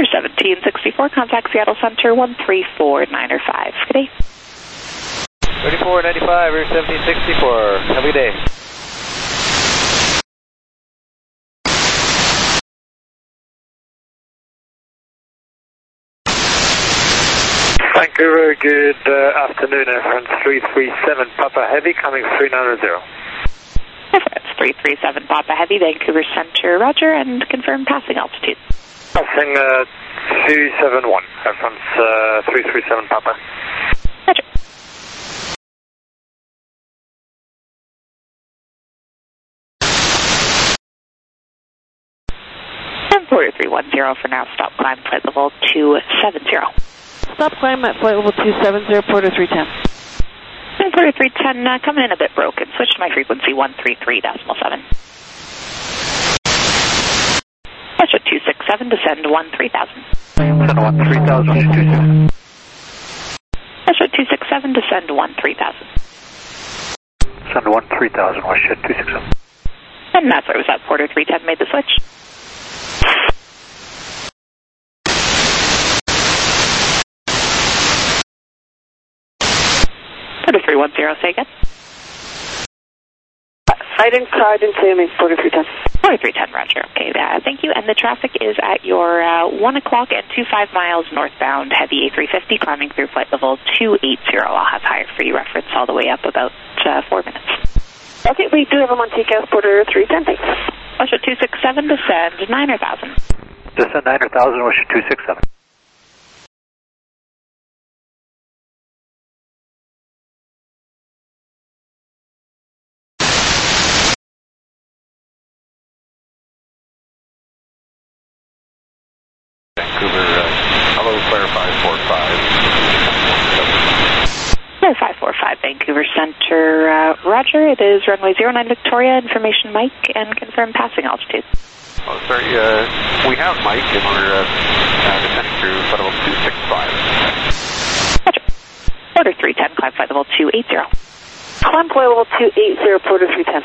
For 1764, contact Seattle Center 134.905. Good day. 3495, Air 1764. Have a good day. Vancouver, good afternoon, Air France 337 Papa Heavy, coming 3900. Air France 337 Papa Heavy, Vancouver Center, roger, and confirm passing altitude. Passing 271, Air France 337 Papa. Roger. And Porter 310 for now, stop climb, flight level 270. Stop climb at flight level 270, Porter 310. And Porter 310 coming in a bit broken. Switch to my frequency 133.7. Switch at 267, descend 13,000. Descend 13,000, Switch at 267, descend 13,000. Descend 13,000, watch at 267. And that's where it was at. Porter 310 made the switch. Porter 310, say again. I didn't say anything, Porter 310. Porter 310, roger. Okay, thank you. And the traffic is at your 1 o'clock and 25 miles northbound heavy A350 climbing through flight level 280. I'll have higher for you reference all the way up about 4 minutes. Okay, we do have a Monticas, Porter 310, thanks. Watch at 267, descend 9,000. Descend 9,000, watch at 267. Vancouver, hello, Claire 545. Claire 545, Vancouver Center, roger. It is runway 09 Victoria, information Mike, and confirm passing altitude. Oh, sorry, we have Mike, and we're descending through flight level 265. Roger. Porter 310, climb flight level 280. Climb flight level 280, Porter 310.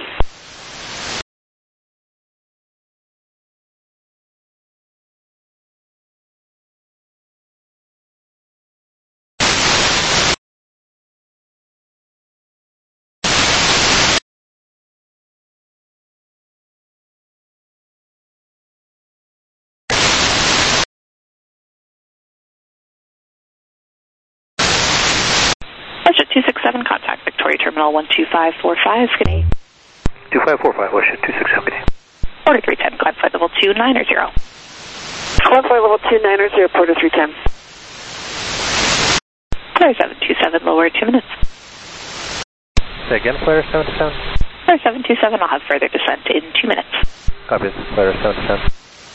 Watch at 267, contact Victoria Terminal 12545. Good day. 2545, watch at 267. Good day. Porter 310, climb flight level 290. Climb flight level 290, Porter 310. Flare 727, lower 2 minutes. Say again, Flare 727. Flare 727, I'll have further descent in 2 minutes. Copy, Flare 727.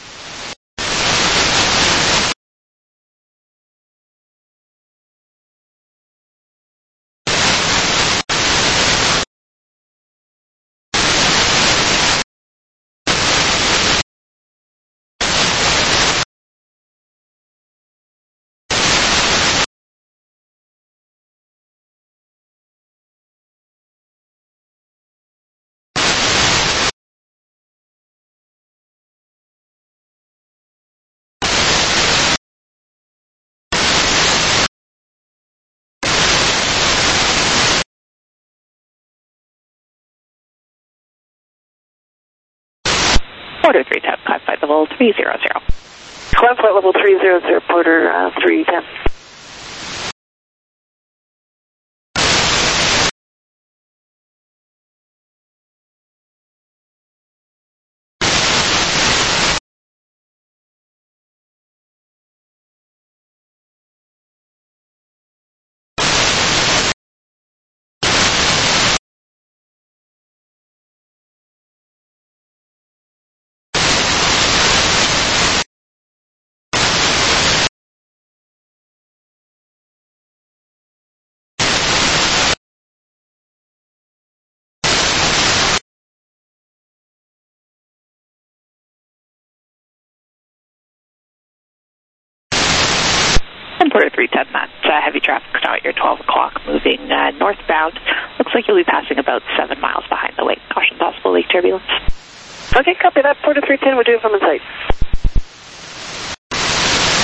Porter 310, climb flight level 300. Climb flight level 300, Porter 310. And Porter 310, that heavy traffic now at your 12 o'clock, moving northbound. Looks like you'll be passing about 7 miles behind the wake. Caution possible lake turbulence. Okay, copy that. Porter 310, we'll do it from the site.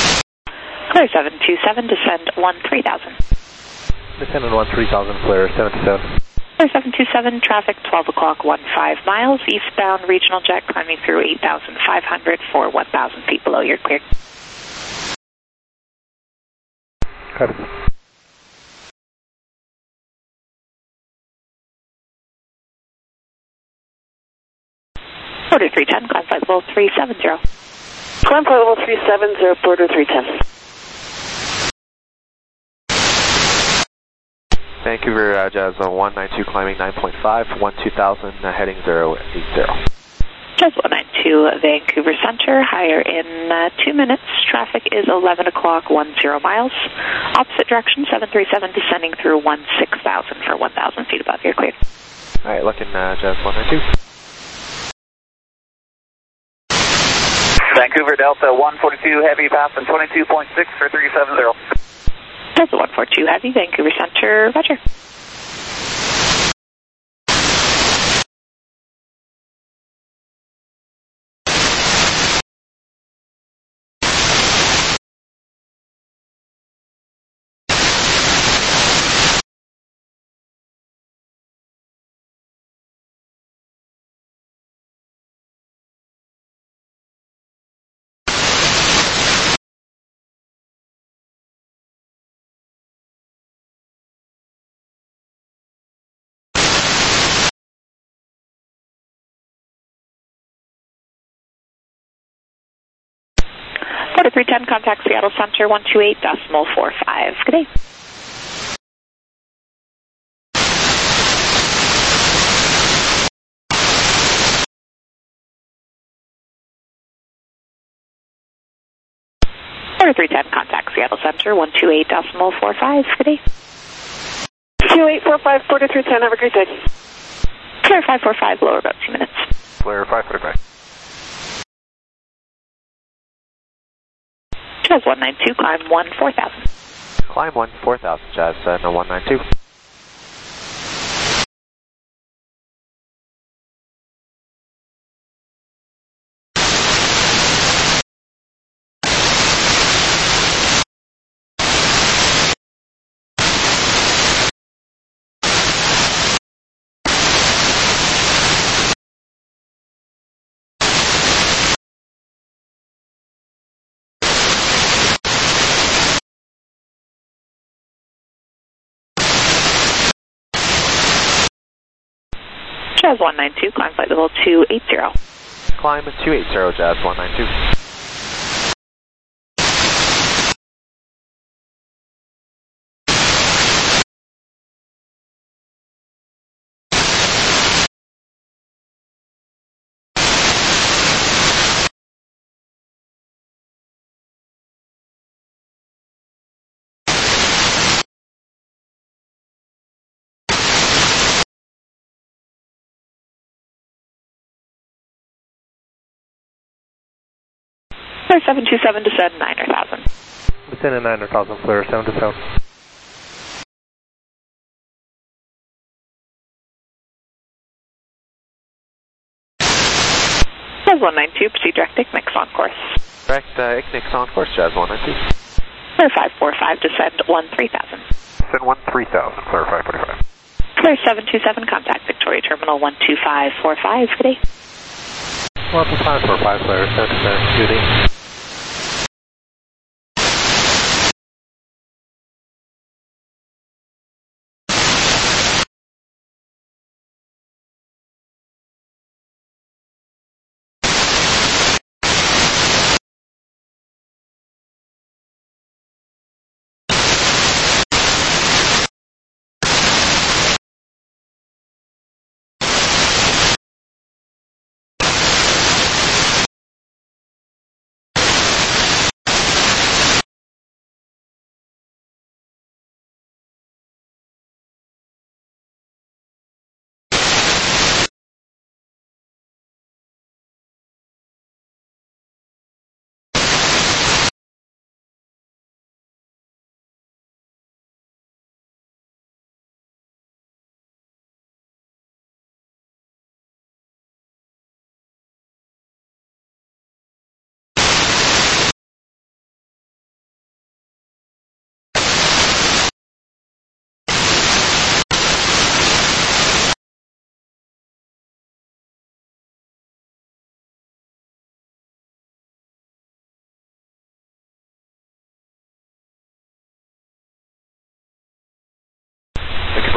Clear 727, descend 3000. Descend 3000, clear 727. Clear 727, traffic 12 o'clock, 15 miles, eastbound regional jet climbing through 8,500 for 1,000 feet below, you're cleared. Copy. Porter 310, climb flight level 370. Climb flight level 370, Porter 310. Vancouver Jazz 192 climbing 9.5, 12,000 heading 080. Jazz 192, Vancouver Center, higher in 2 minutes. Traffic is 11 o'clock, 10 miles. Opposite direction, 737 descending through 16,000 for 1,000 feet above, you're cleared. Alright, looking Jazz 192. Vancouver Delta 142 heavy passing 22.6 for 370. Delta 142 heavy, Vancouver Center, roger. Porter 310, contact Seattle Center 128.45. Good day. Porter 310, contact Seattle Center 128.45. Good day. 2845, Porter 310, have a great day. Clear 545, lower about 2 minutes. Clear 545. Jazz 192, climb 4000. Climb 4000, Jazz 192. Jazz 192, climb flight level 280. Climb 280, Jazz 192. Clear 727, descend 9000. Descend 9000, clear 727. Jazz 192, proceed direct ICNIX on course. Direct ICNIX on course, Jazz 192. Clear 545, descend 13,000. Descend 13,000, clear 545. Clear 727, contact Victoria Terminal 12545. Good day. 12545, clear 727, good day.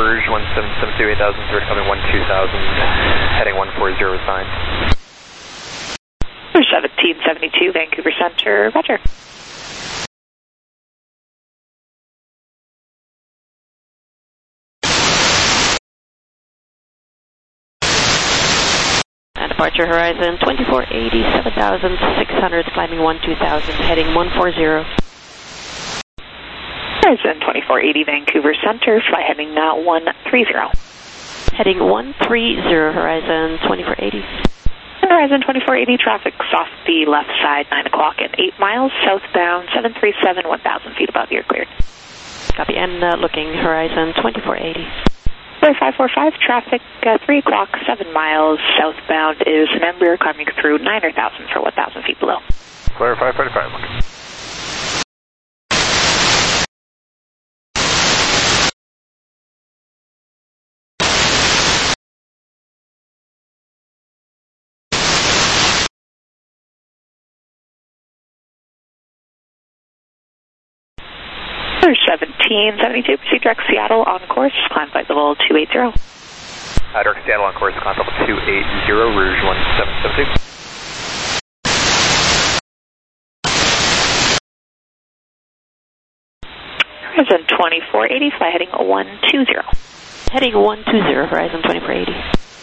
Rouge 1772, 8000, third coming 12000, heading 140 sign. Rouge 1772, Vancouver Center, roger. And departure horizon 2480, 7600, climbing 12000, heading 140. Horizon 2480, Vancouver Center, fly heading 130. Heading 130, horizon 2480. Horizon 2480, traffic off the left side, 9 o'clock and 8 miles, southbound 737, 1,000 feet above, you're cleared. Copy, and looking, horizon 2480. Clear 545, traffic 3 o'clock, 7 miles, southbound is an Embraer climbing through 9,000 for 1,000 feet below. Clear 545, looking. Rouge 1772, proceed direct Seattle on course, climb flight level 280. Direct Seattle on course, climb level 280, Rouge 1772. Horizon 2480, fly heading 120. Heading 120, horizon 2480.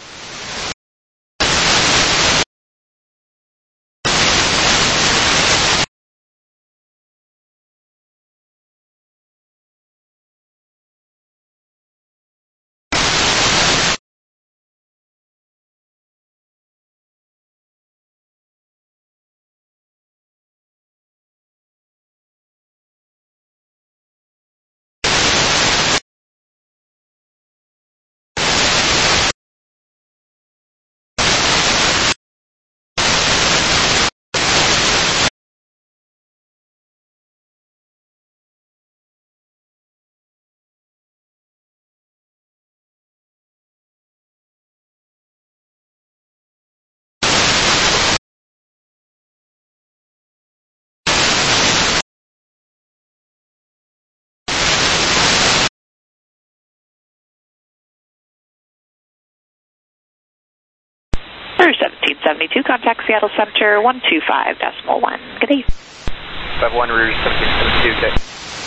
Rouge 1772, contact Seattle Center 125.1. Good day. 51 Rouge 1772, okay.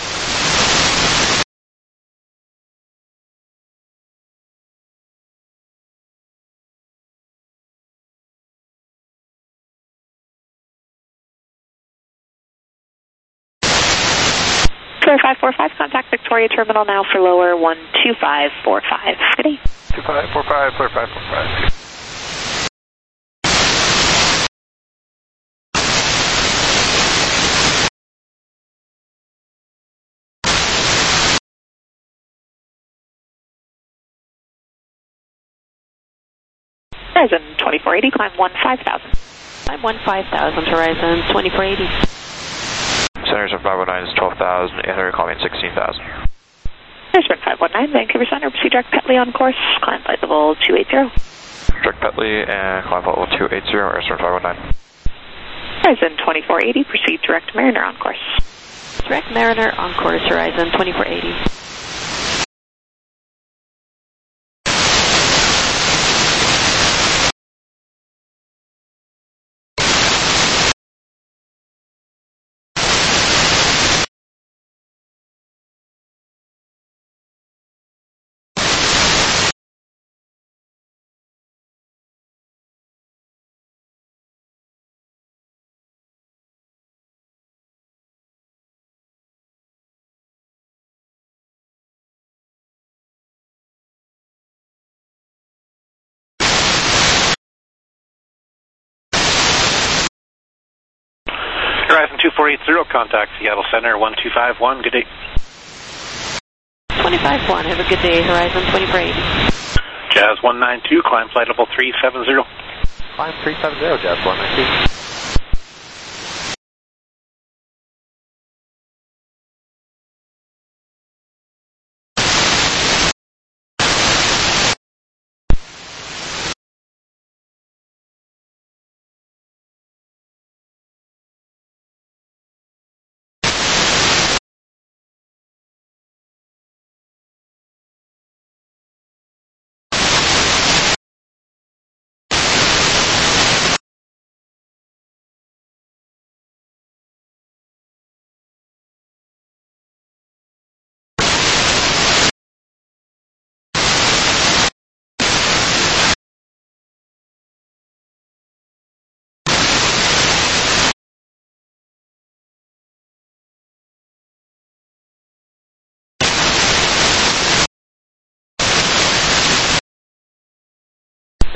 Clear 545, contact Victoria Terminal now for lower 12545. Good day. 2545, clear 545. Horizon 2480, climb 15,000. Climb 15,000, horizon 2480. Centers of 519 is 12,000, area calling 16,000. Horizon 519, Vancouver Center, proceed direct Petley on course, climb flight level 280. Direct Petley and climb flight level 280, Airstream 519. Horizon 2480, proceed direct Mariner on course. Direct Mariner on course, horizon 2480. Horizon 2480, contact Seattle Center 1251, good day. 251, have a good day, horizon 2480. Jazz 192, climb flight level 370. Climb 370, Jazz 192.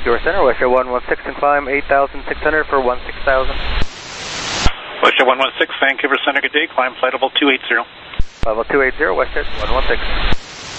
Your center, WestJet 116 and climb 8,600 for 16,000. WestJet 116, Vancouver Center, good day. Climb flight level 280. Level 280, WestJet 116.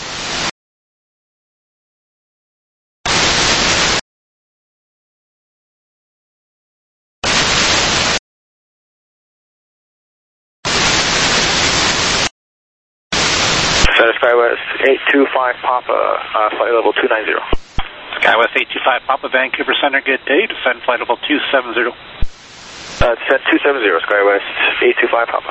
SkyWest 825 Papa, flight level 290. SkyWest 825 Papa, Vancouver Center, good day. Descend flight level 270. Descend 270, SkyWest 825 Papa.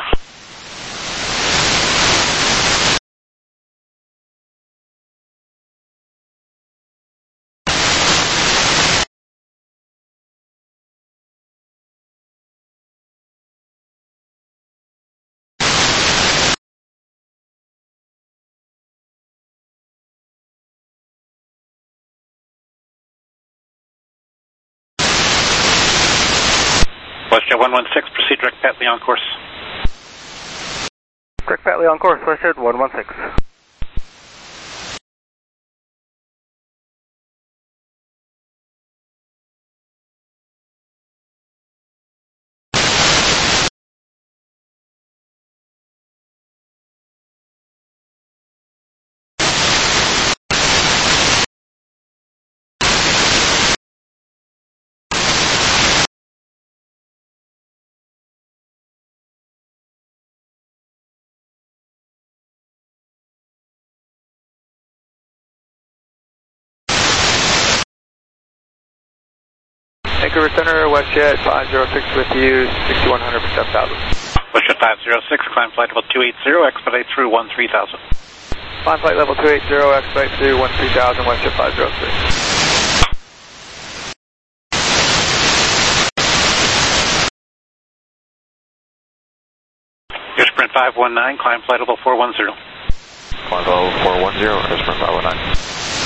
WestJet 116, proceed direct Patley on course. Direct Patley on course, WestJet 116. Vancouver Center, WestJet 506 with you, 6100 for 7,000. WestJet 506, climb flight level 280, expedite through 13,000. Climb flight level 280, expedite through 13,000, WestJet 506. Air Sprint 519, climb flight level 410. Climb level 410, Air Sprint 519.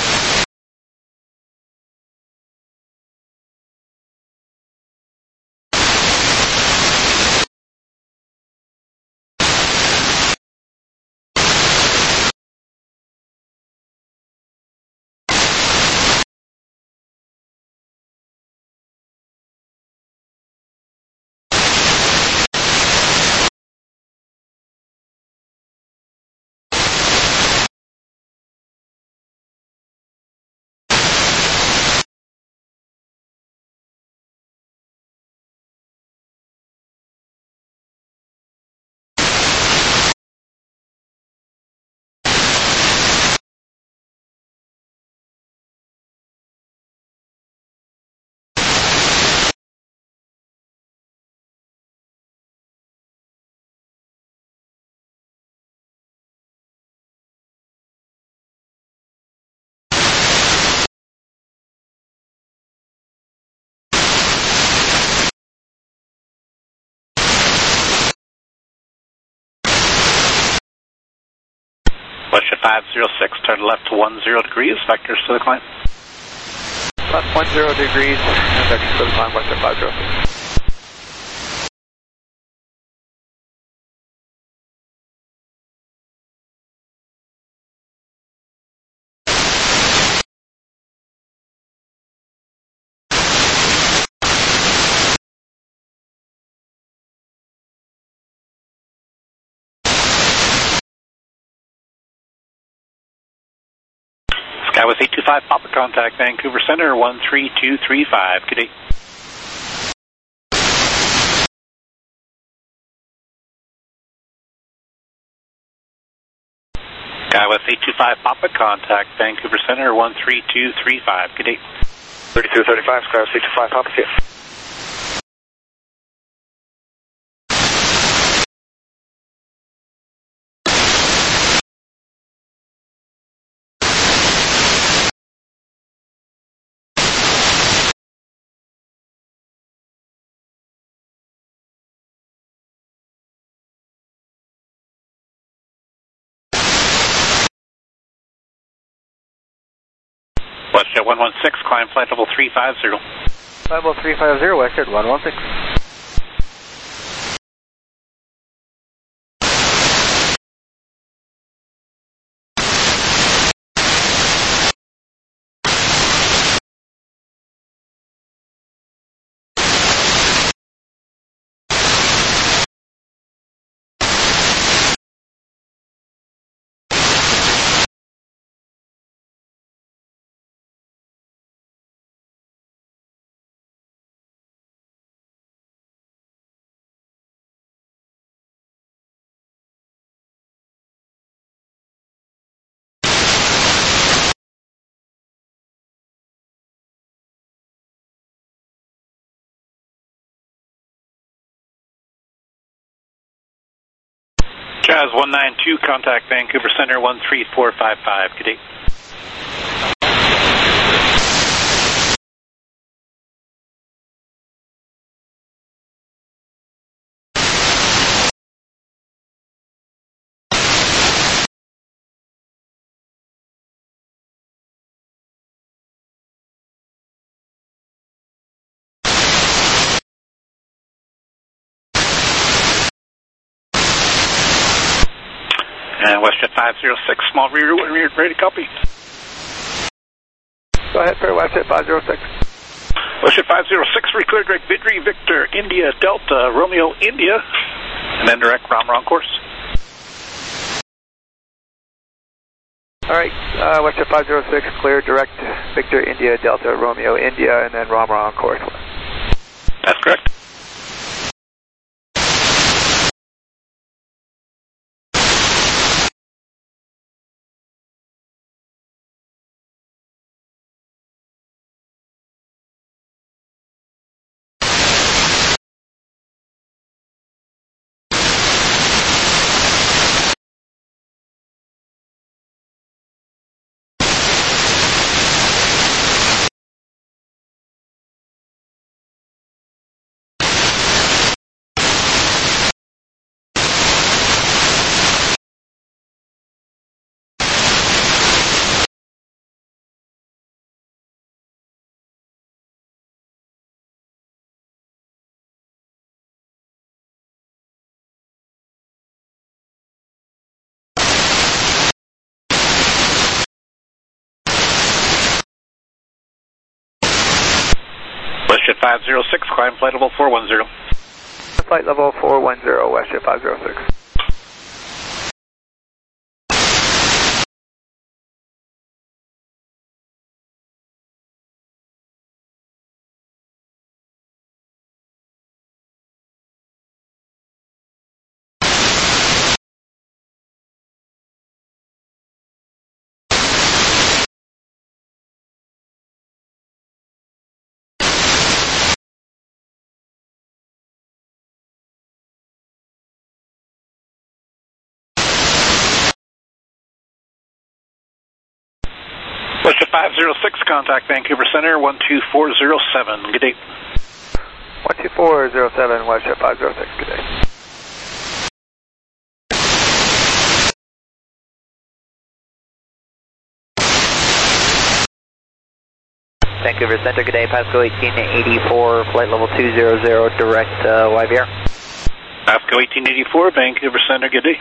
WestJet 506, turn left to 10 degrees, vectors to the climb. Left 10 degrees, and vectors to the climb, WestJet 506. SkyWest 825 Papa, contact Vancouver Center 13235, good day. SkyWest 825 Papa, contact Vancouver Center 13235, good day. 3235, SkyWest 825 Papa, see you. WestJet 116, climb flight level 350. Level 350, WestJet 116. Jazz 192, contact Vancouver Center 13455. Good day. And WestJet 506, small rear, ready to copy. Go ahead for WestJet 506. WestJet 506, reclear direct Vidri, Victor, India, Delta, Romeo, India, and then direct Ramron course. All right, WestJet 506, clear direct Victor, India, Delta, Romeo, India, and then Ramron course. That's correct. WestJet 506, climb flight level 410. Flight level 410, WestJet 506. WestJet 506, contact Vancouver Center 12407. Good day. 12407, WestJet 506, good day. Vancouver Center, good day, Pasco 1884, flight level 200, direct YVR. Pasco 1884, Vancouver Center, good day.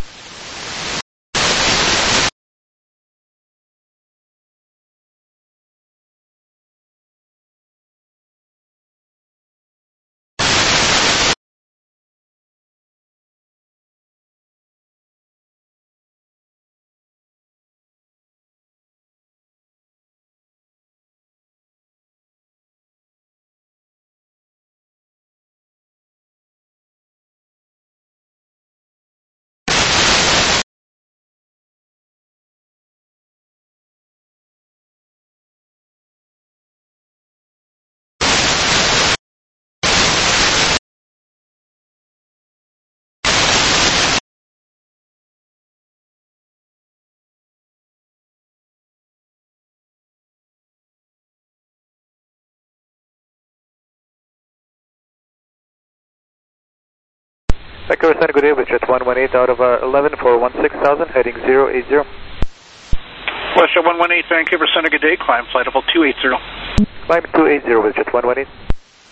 Vancouver Center, good day, WestJet 118 out of 11 for 16,000, heading 080. WestJet 118, Vancouver Center, good day, climb flight level 280. Climb 280, WestJet 118.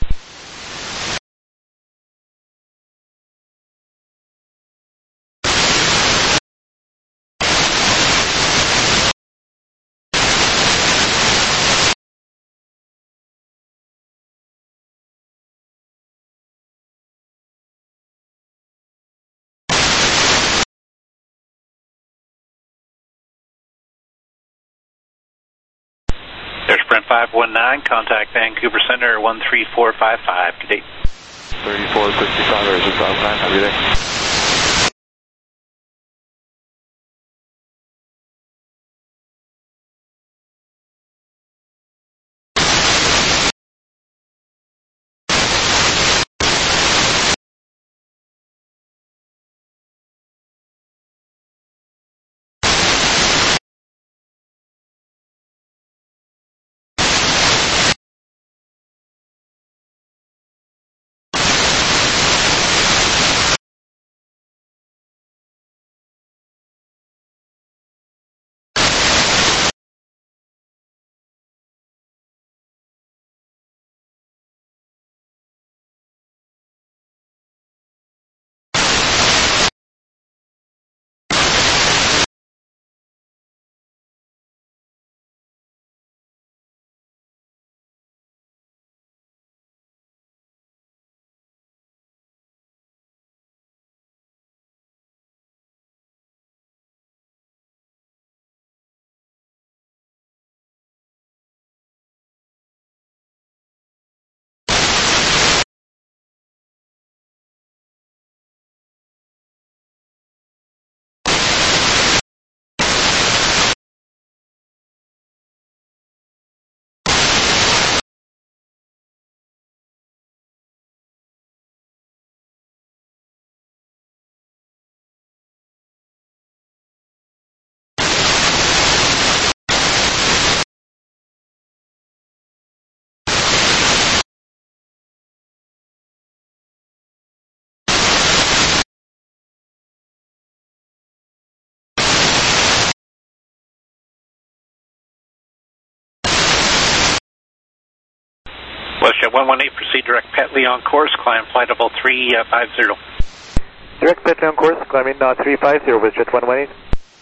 There's Brent 519, contact Vancouver Center 13455. Good day. 3465, there's a 59, have a good day. WestJet 118, proceed direct Petley on course, climb flight level 350. Direct Petley on course, climbing 350, WestJet 118.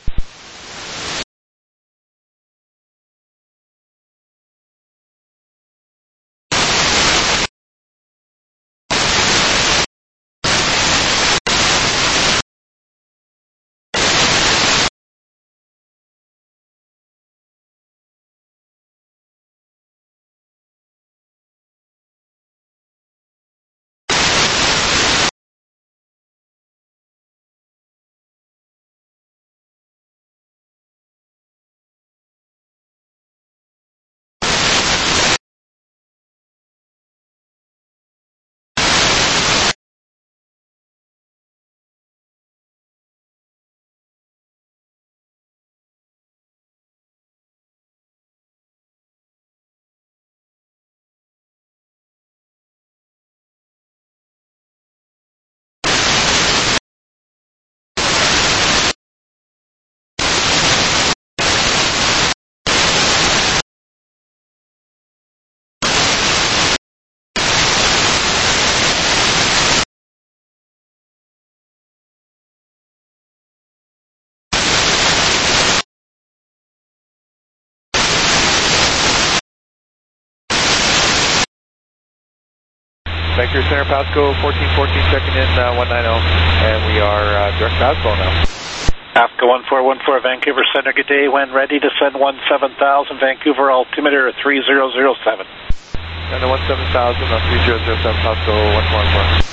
Vector Center, Pasco 1414, checking in 190, and we are direct Pasco now. Pasco 1414, Vancouver Center, good day. When ready to send 17000, Vancouver altimeter 3007. And the 17000 on 3007, Pasco 1414.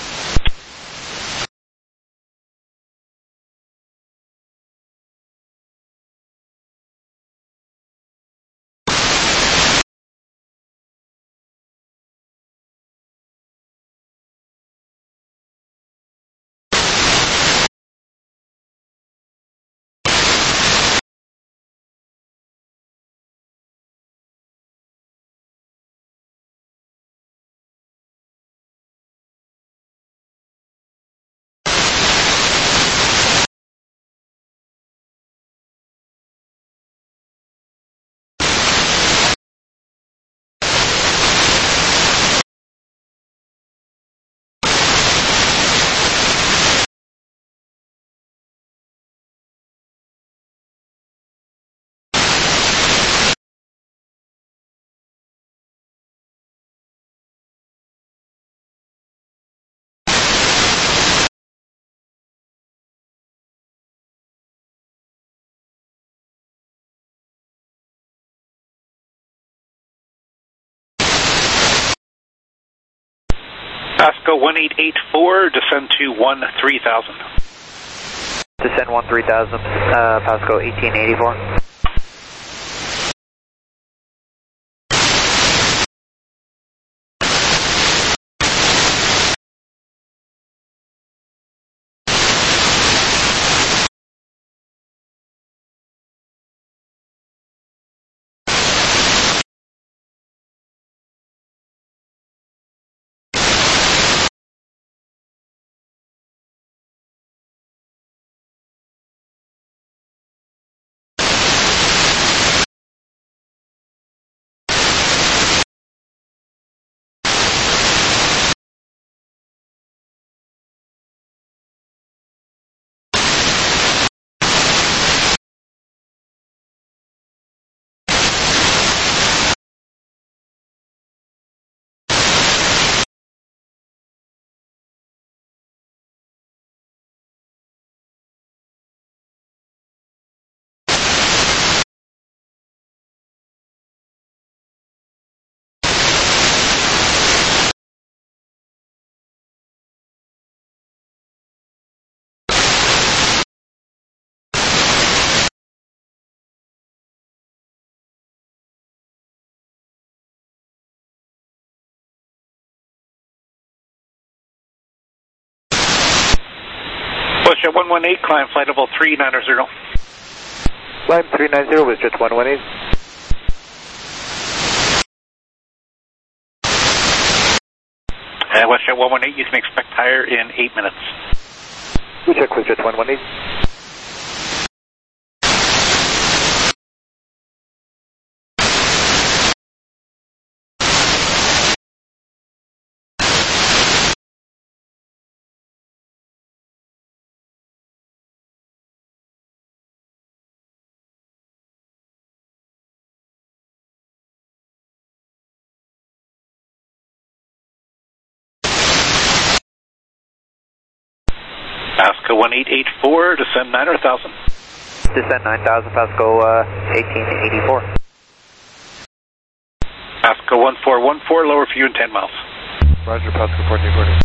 Pasco 1884, descend to 13000. Descend 13000, Pasco 1884. WestJet 118, climb flight level 390. Climb 390, WestJet 118. WestJet 118, you can expect higher in 8 minutes. We check WestJet 118. Pasco 1884, descend 9 or 1000. Descend 9000, Pasco 1884. Pasco 1414, lower for you in 10 miles. Roger, Pasco 1440.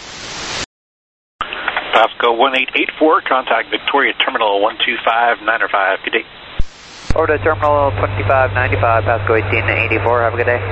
Pasco 1884, contact Victoria Terminal 125, 9 or 5. Good day. Over to Terminal 2595, Pasco 1884. Have a good day.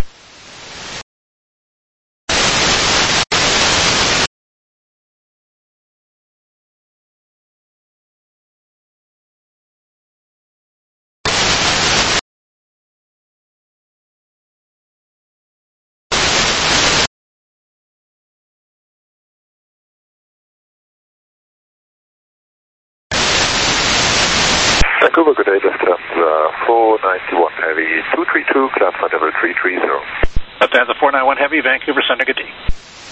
Vancouver, good day, Lufthansa 491 Heavy, 232, climb flight level 330. Lufthansa 491 Heavy, Vancouver Center, good day.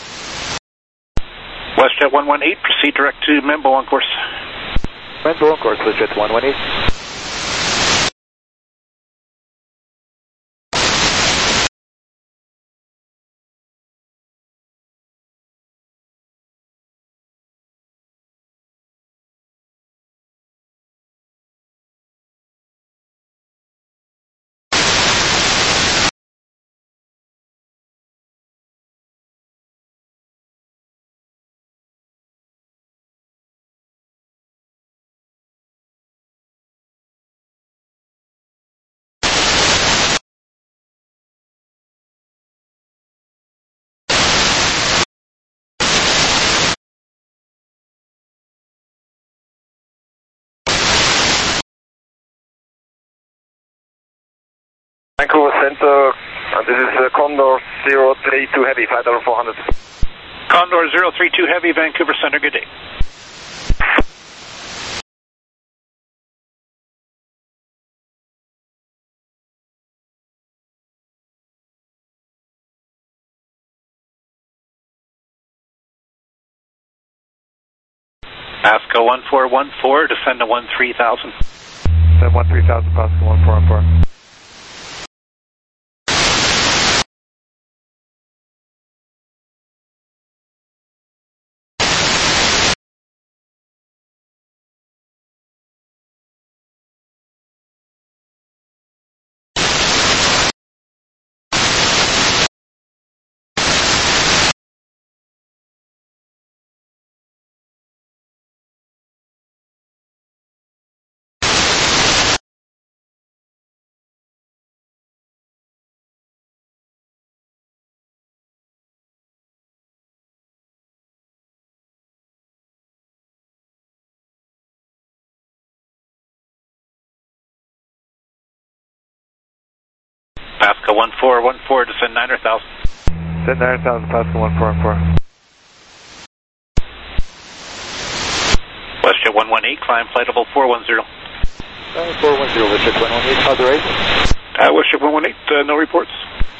WestJet 118, proceed direct to Membo on course. Membo on course, WestJet 118. Vancouver Center, this is Condor 032 Heavy, flight level 400. Condor 032 Heavy, Vancouver Center, good day. Pasco 1414, descend to 13,000. Descend 13,000, Pasco 1414. Pasco 1414, descend 9 or 1000. Descend 9000, Pasco 1414. WestJet 118, climb flight level 410. 410, WestJet 118, how's the rate? WestJet 118, no reports.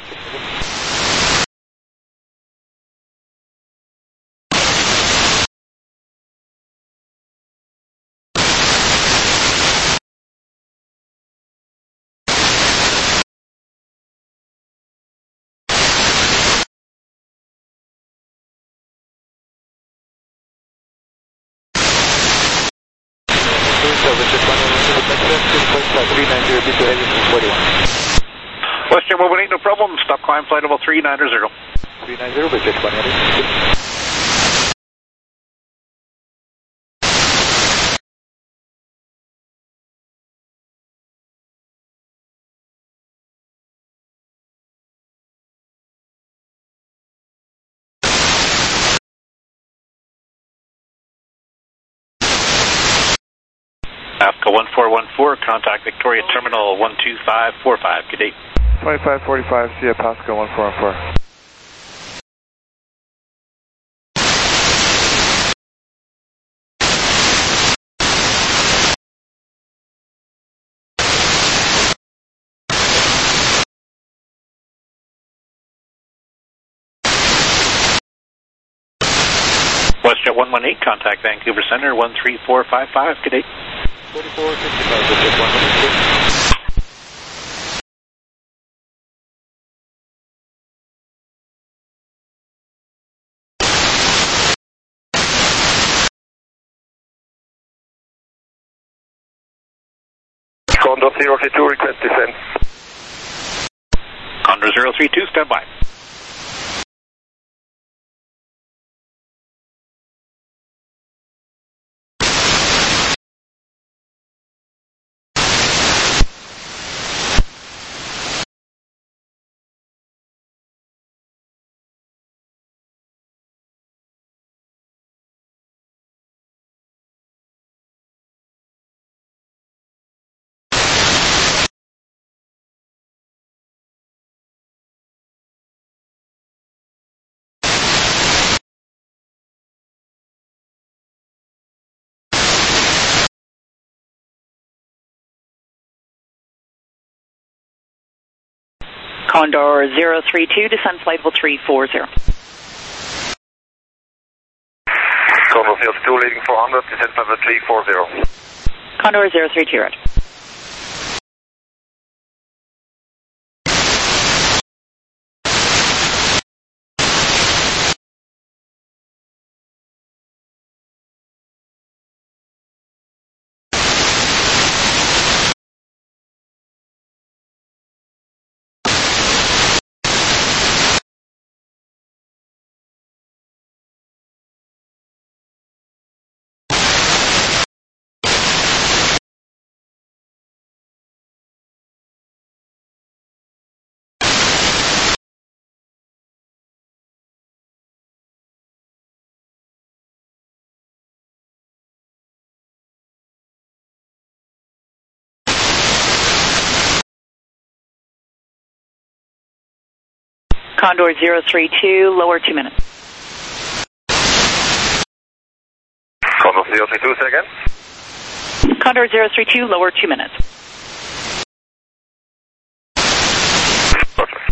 WestJet 118, no problem. Stop climb flight level 390. 390, WestJet 118. Pasco 1414, contact Victoria Terminal 12545. Good day. 2545, see ya, Pasco 1414. WestJet 118, contact Vancouver Center 13455. Good day. 4455, WestJet 118. Condor 032, request descent. Condor 032, stand by. Condor 032, descend flight level 340. Condor 02, leading 400, descent level 340. Condor 032, right. Condor 032, lower 2 minutes. Condor 032, say again. Condor 032, lower 2 minutes. Roger.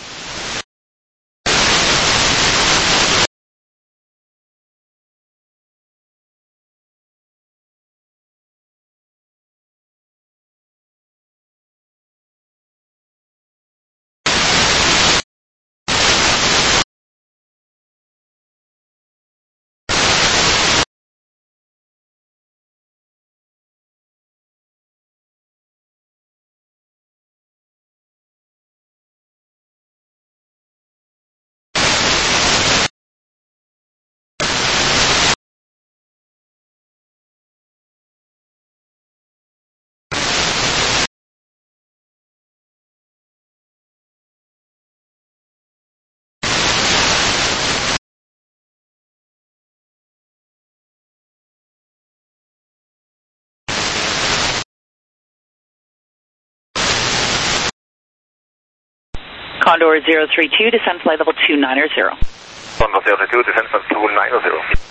Condor 032, descend flight level 290. Condor 032, descent level 290.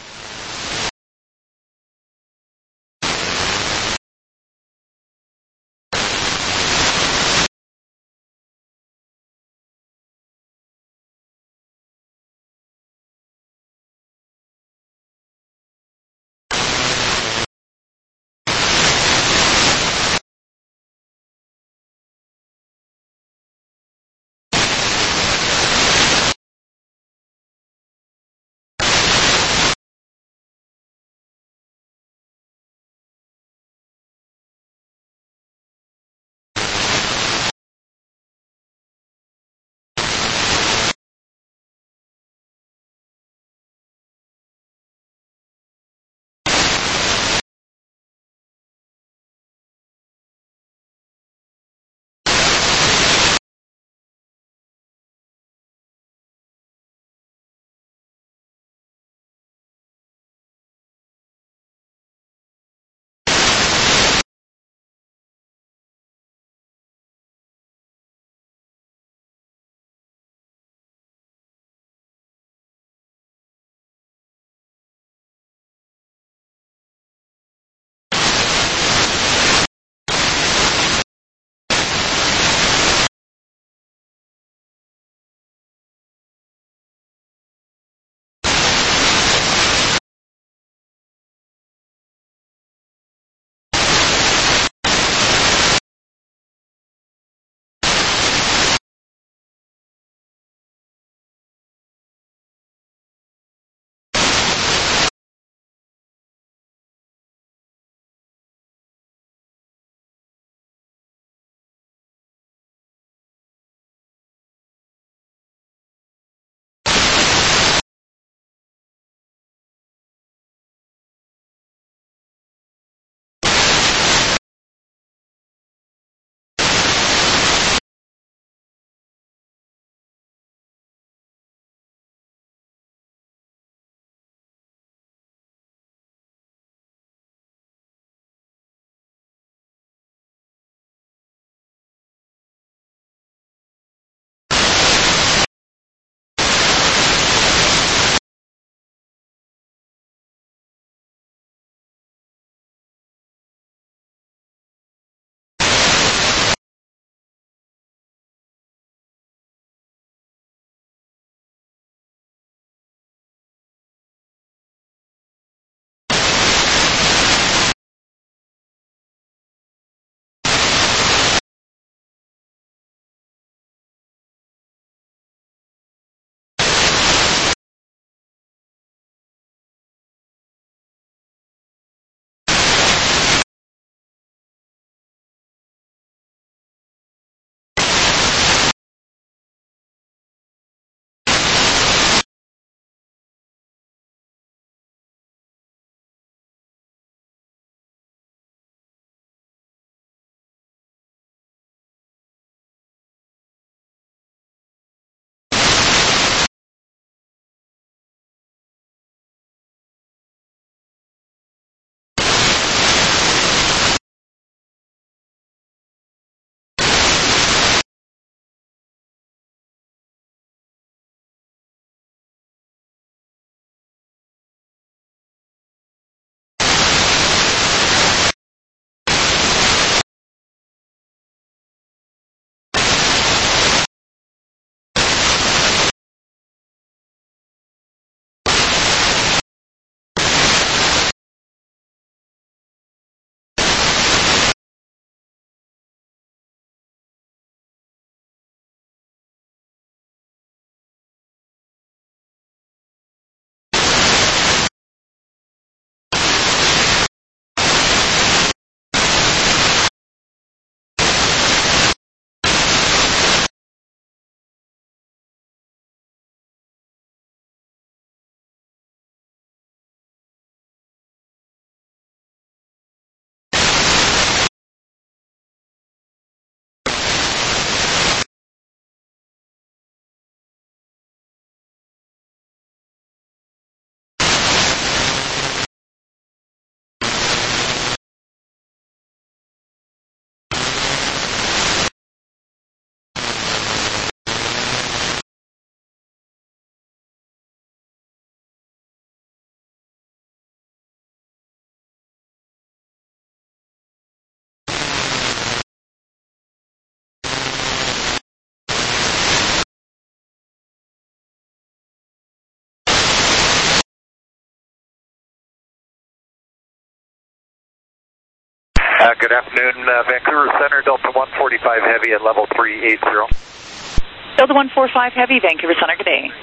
Good afternoon, Vancouver Center, Delta 145 Heavy at level 380. Delta 145 Heavy, Vancouver Center, good day.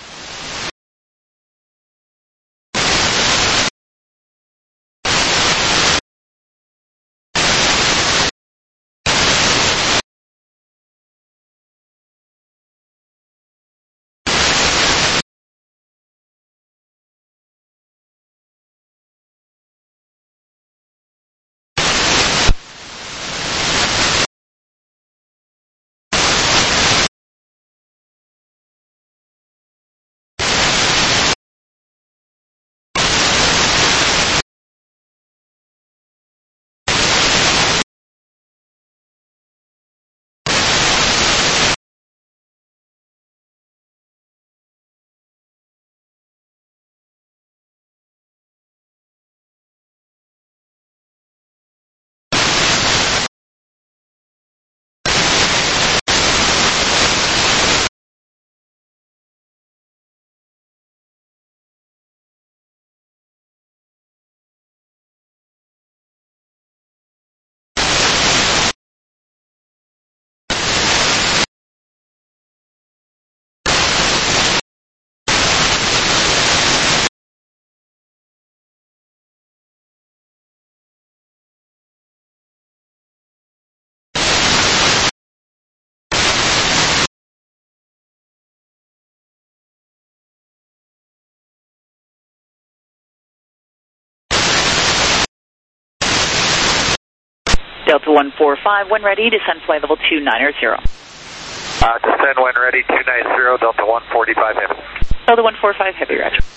Delta 145, when ready, descend flight level 290. Descend when ready, 290, Delta 145 Heavy. Delta 145 Heavy, roger.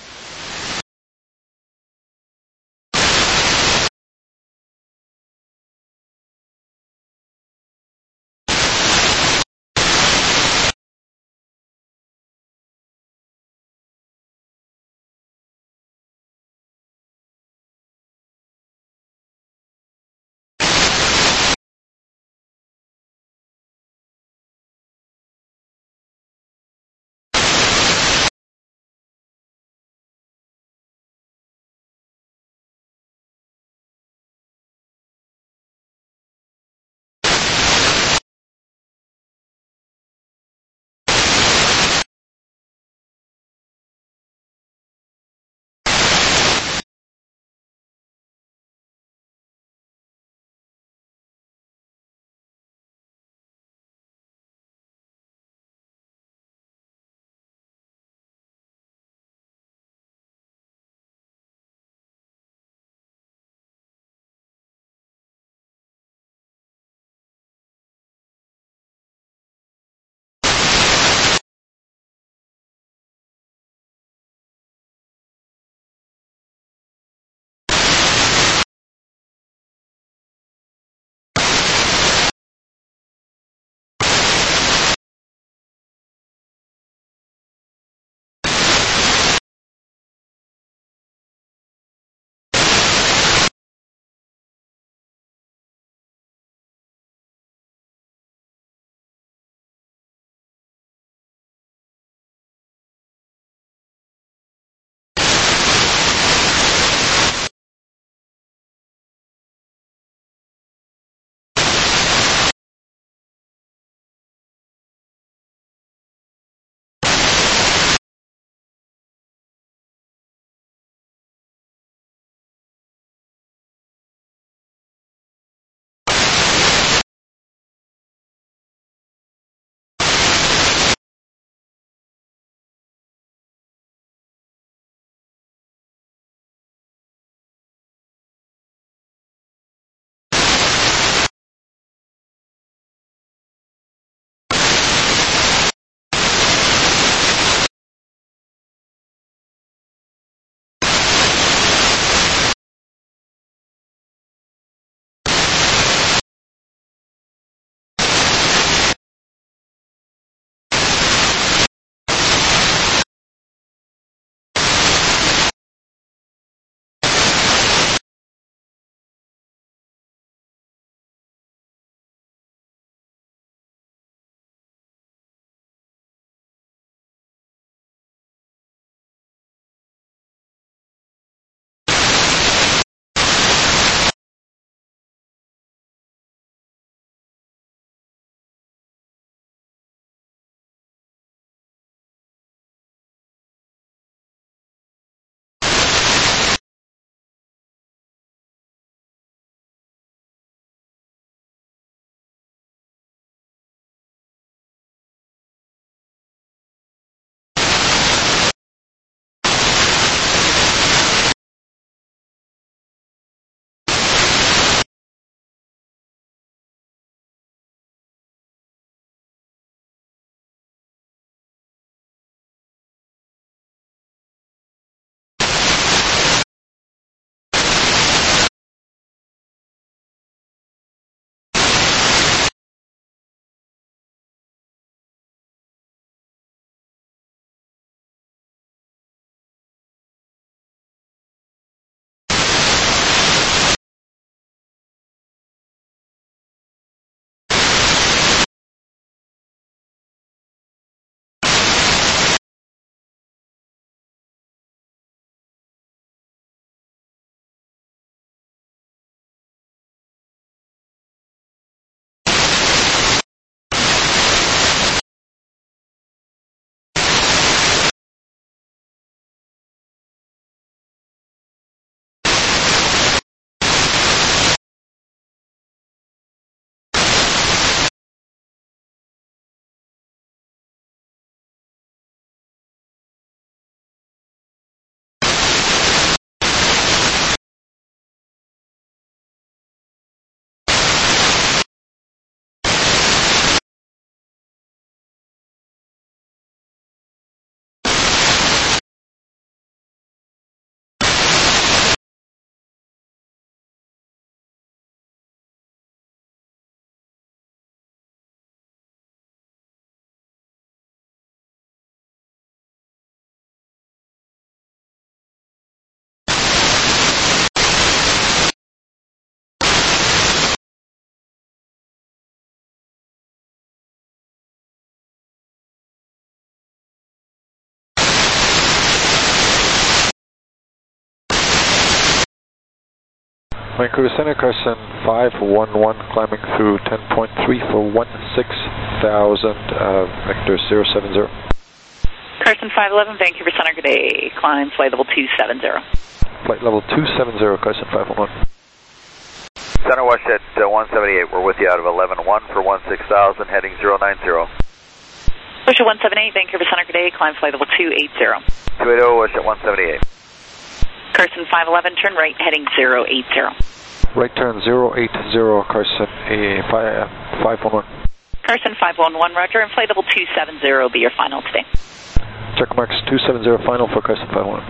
Vancouver Center, Carson 511, climbing through 10.3 for 16,000, vector 070. Carson 511, Vancouver Center, good day. Climb flight level 270. Flight level 270, Carson 511. Center West at 178, we're with you out of 11-1 for 16,000, heading 090. Wish at 178, Vancouver Center, good day. Climb flight level 280. 280, Wish at 178. Carson 511, turn right, heading 080. Right turn 080, Carson 511. Carson 511, roger, and flight level 270 will be your final today. Check marks 270 final for Carson 511.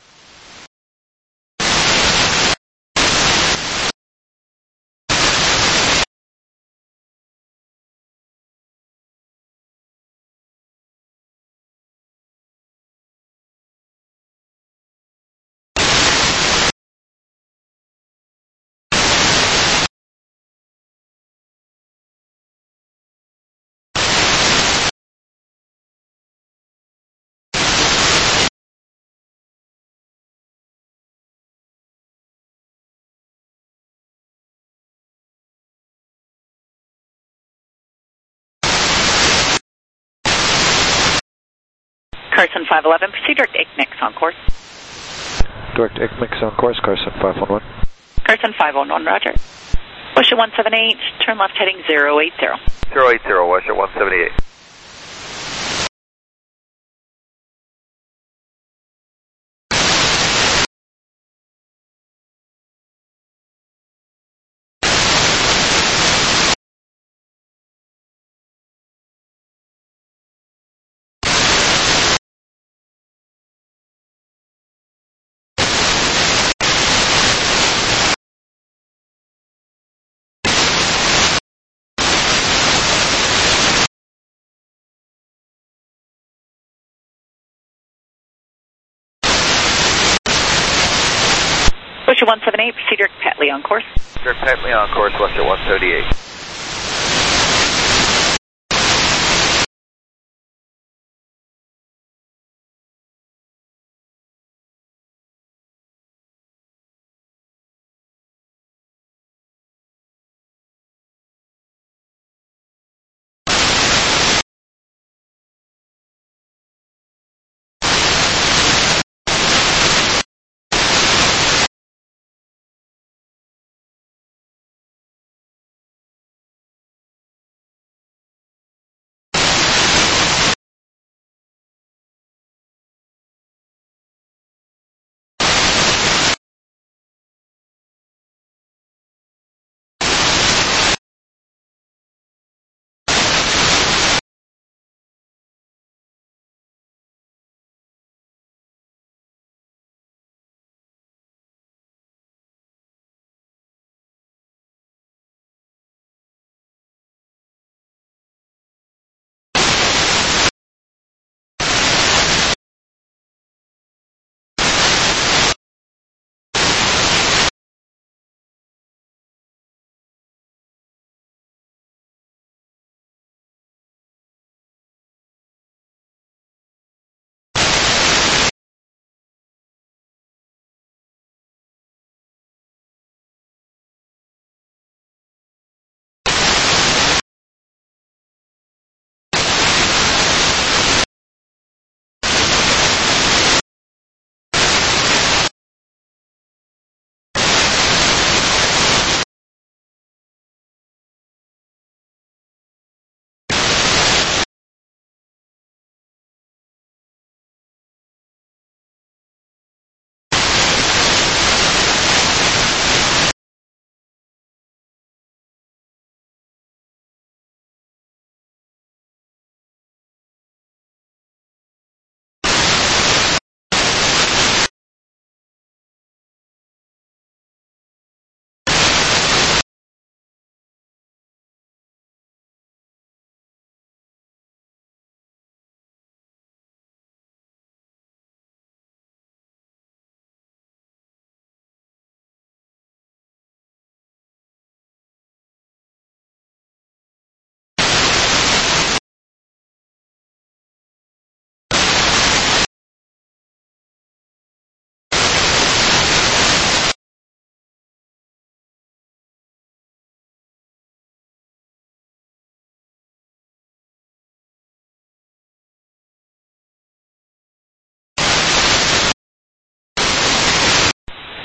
Carson 511, proceed direct ICMIX on course. Direct ICMIX on course, Carson 511. Carson 511, roger. Wish at 178, turn left heading 080. 080, Wish at 178. Wish at 178, proceed direct Petley on course. Direct Petley on course, West at 138.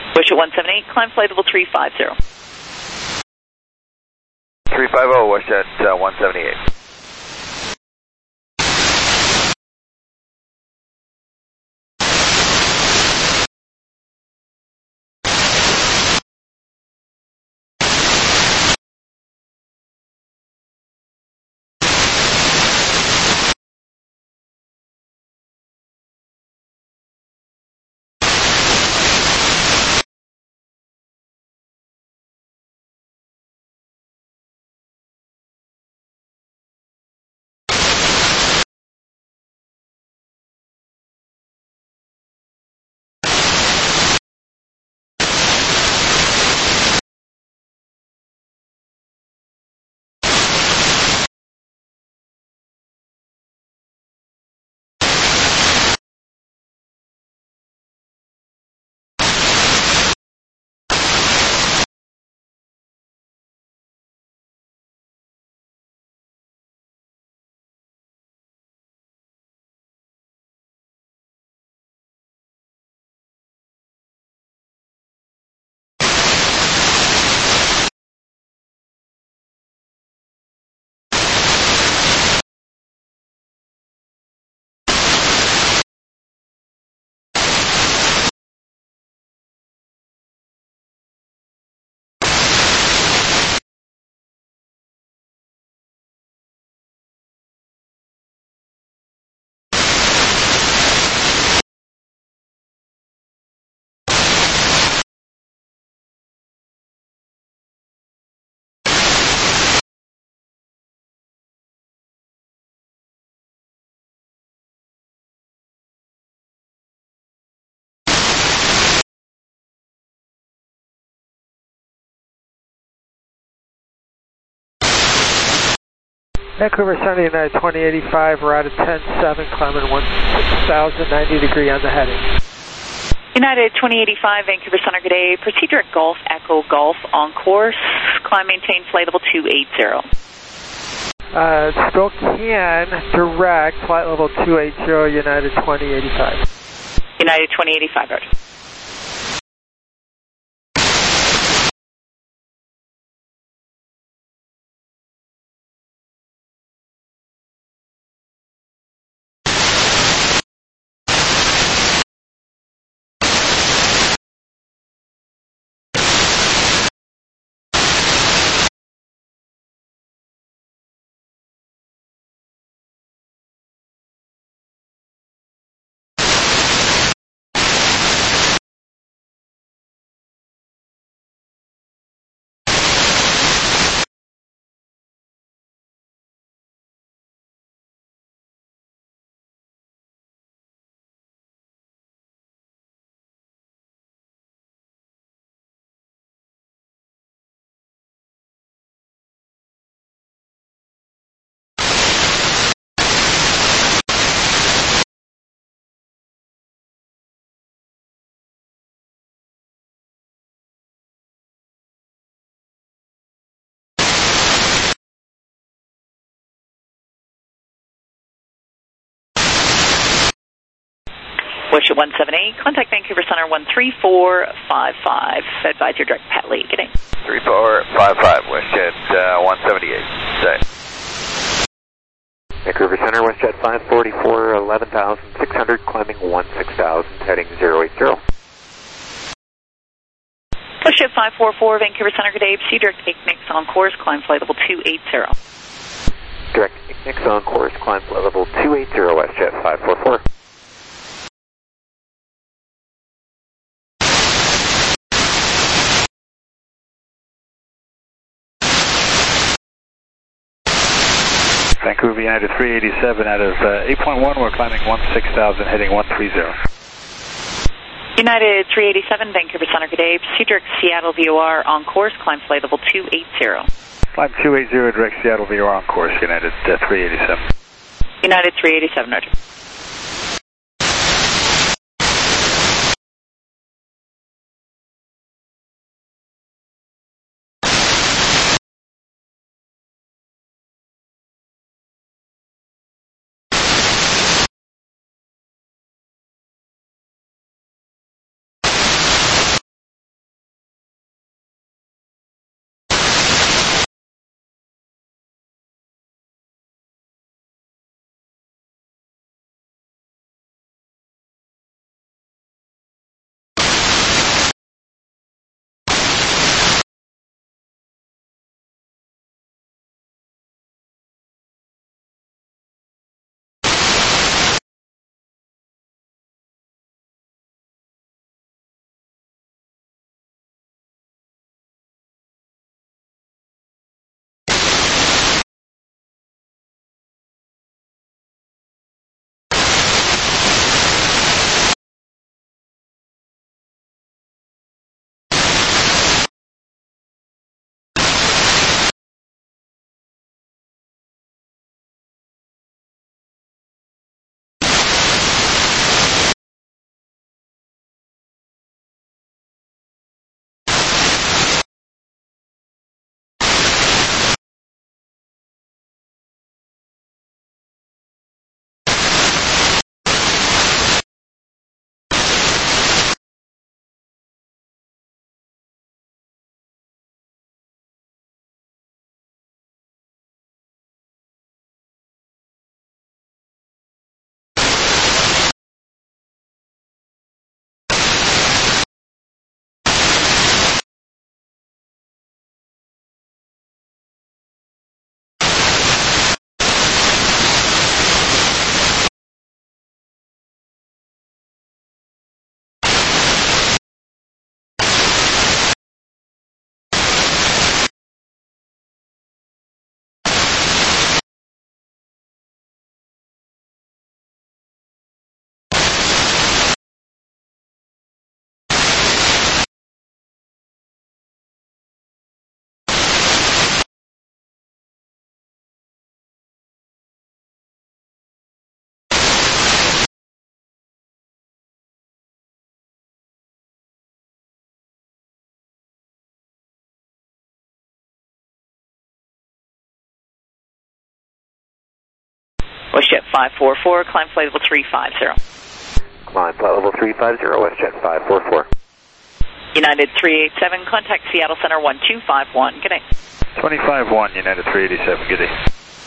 Wish at 178, climb flight level 350. 350, wish at 178. Vancouver Center, United 2085, we're out of 10-7, climbing 16,000, 90 degree on the heading. United 2085, Vancouver Center, good day. Proceed direct Golf, Echo Golf on course. Climb maintain flight level 280. Spokane, direct, flight level 280, United 2085. United 2085, roger. Wish at 178, contact Vancouver Center 13455. Advise your direct Pat Lee. Good day. 3455, WestJet 178. Say. Vancouver Center, WestJet 544, 11,600, climbing 16,000, heading 080. Wish at 544, Vancouver Center, good day. Proceed direct Ignix on course, climb flight level 280. Direct Ignix on course, climb flight level 280, WestJet 544. Vancouver United 387 out of 8.1, we're climbing 16,000, heading 130. United 387, Vancouver Center, good day. Proceed direct Seattle VOR on course, climb flight level 280. Climb 280, direct Seattle VOR on course, United 387. United 387, roger. WestJet 544, climb flight level 350. Climb flight level 350, WestJet 544. United 387, contact Seattle Center 1251. Good day. 25-1, United 387, good day.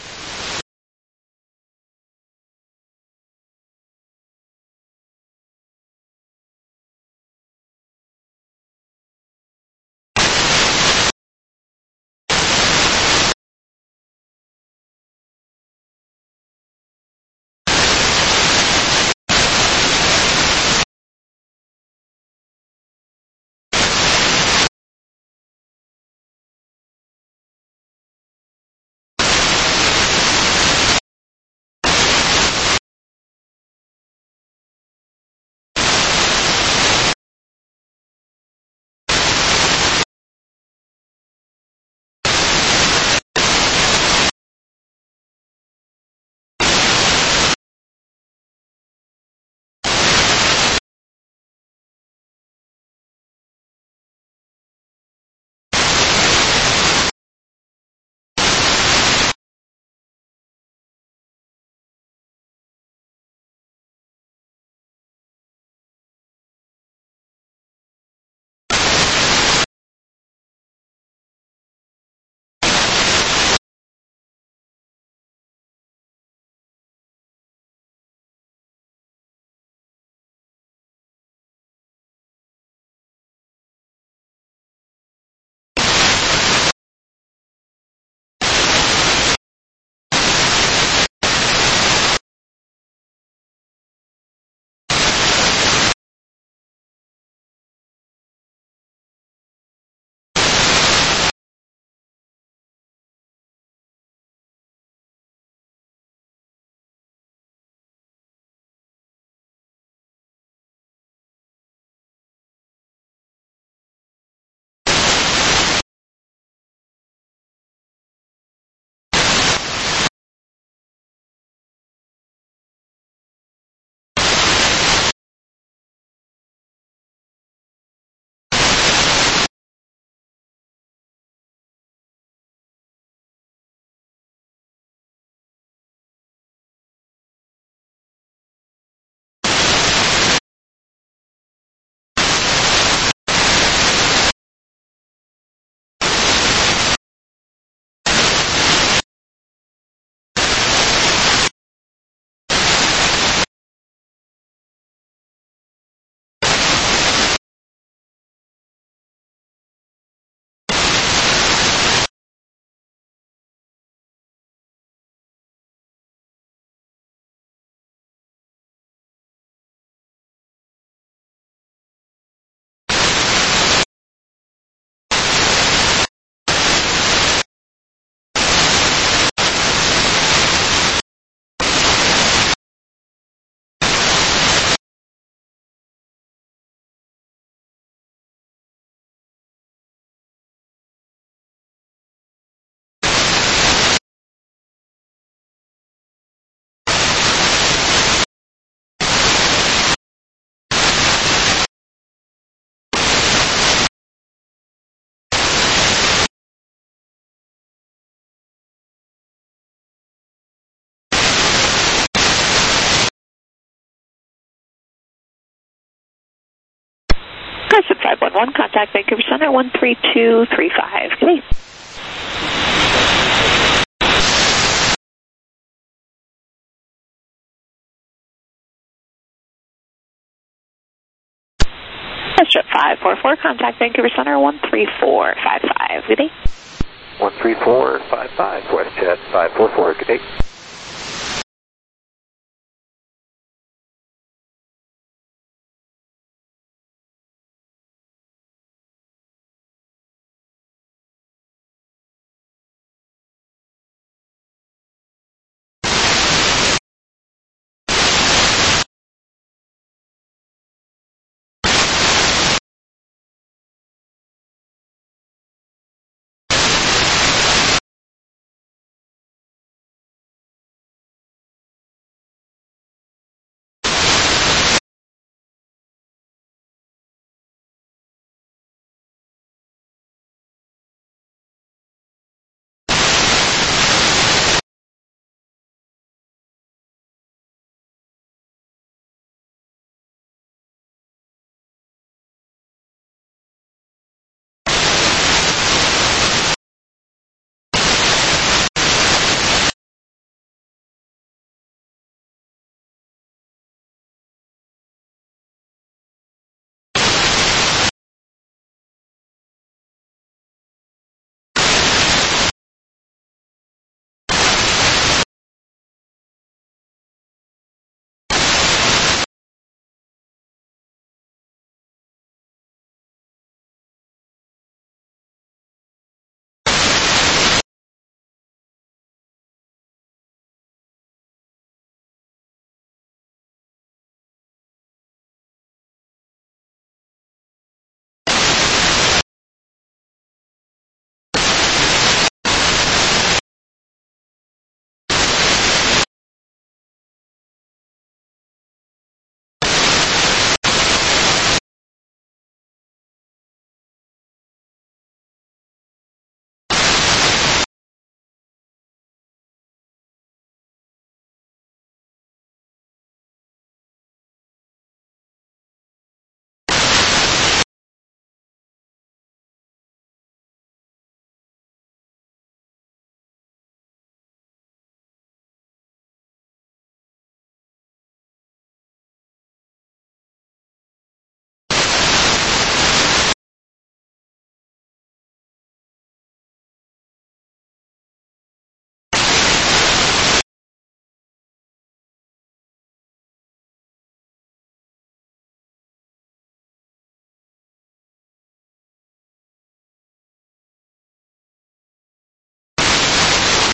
Carson 511, contact Vancouver Center 13235. Good day. WestJet 544, contact Vancouver Center 13455. Good day. 13455, WestJet 544, good day.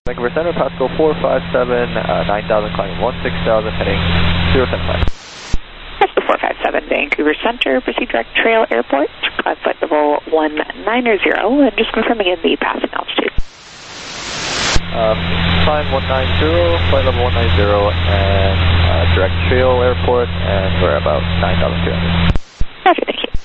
Vancouver Center, Pascal 457, 9,000, climbing 16,000, heading 075. That's the 457 Vancouver Center, proceed direct Trail Airport, climb flight level 190, and just confirming again the passing altitude. Climb 190, flight level 190, and direct Trail Airport, and we're about 9,200. Roger, thank you.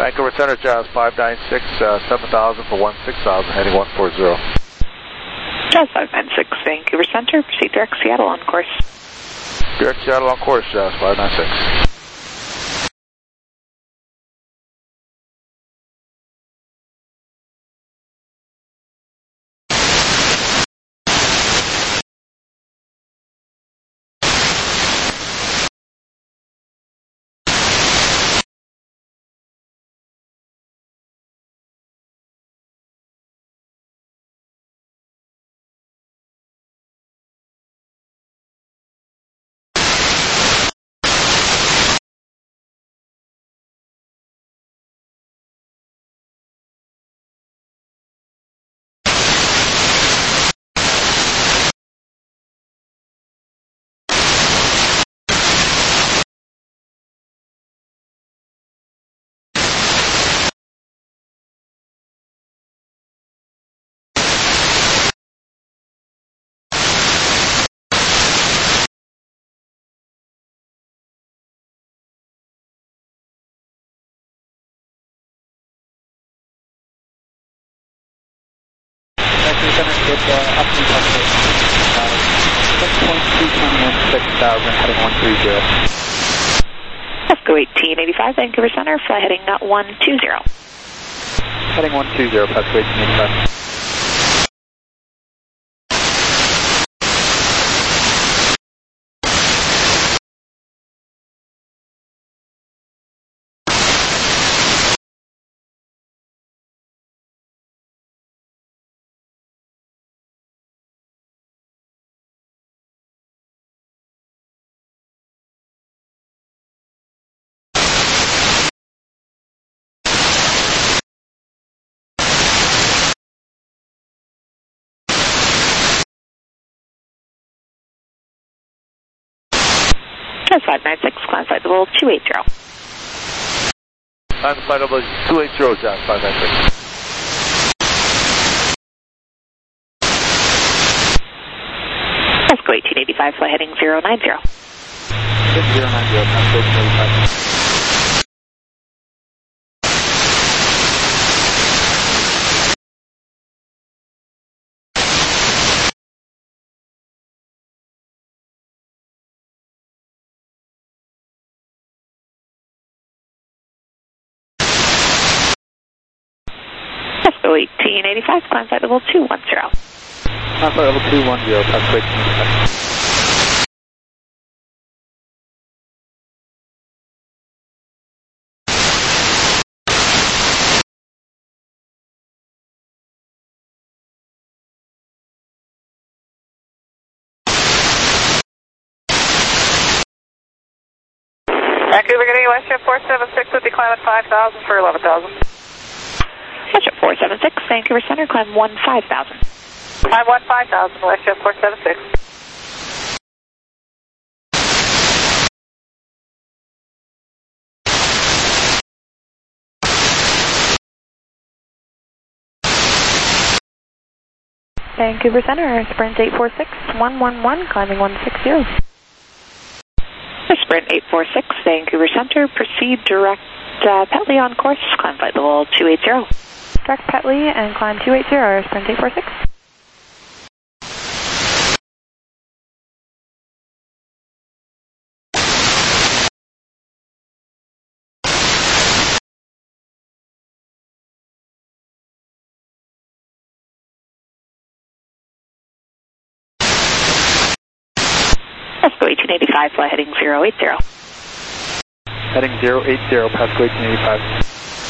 Vancouver Center, Jazz 596, 7,000 for 16,000, heading 140. Jazz 596, Vancouver Center, proceed direct Seattle on course. Direct Seattle on course, Jazz 596. Center, get up to 6.221, 6,000, heading 130. Esco 1885, Vancouver Center, fly heading 120. Heading 120, Pasco 1885. Jazz 596, climb flight level 280. Climb flight level 280, Jazz 596. Esco 1885, fly heading 090. 090, Pasco 1885. Esco 1885, climb flight level 210. Climb flight level 210, Pasco 1885. Vancouver, getting WestJet 476 with the climb at 5,000 for 11,000. WestJet 476, Vancouver Center, climb 15,000. Climb 15,000, WestJet 476. Vancouver Center, Sprint 846, 111, climbing 160. Sprint 846, Vancouver Center, proceed direct Petley on course, climb flight level 280. Direct Petley and climb 280, Sprint 846. Pasco 1885, fly heading 080. Heading 080, Pasco 1885.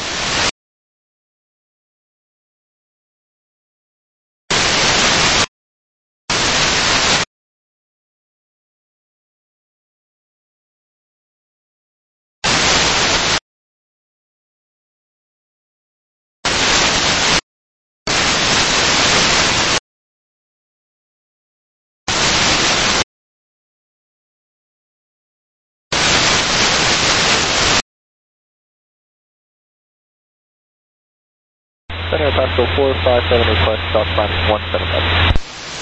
Center, Pasco 457, request stop climb 17000.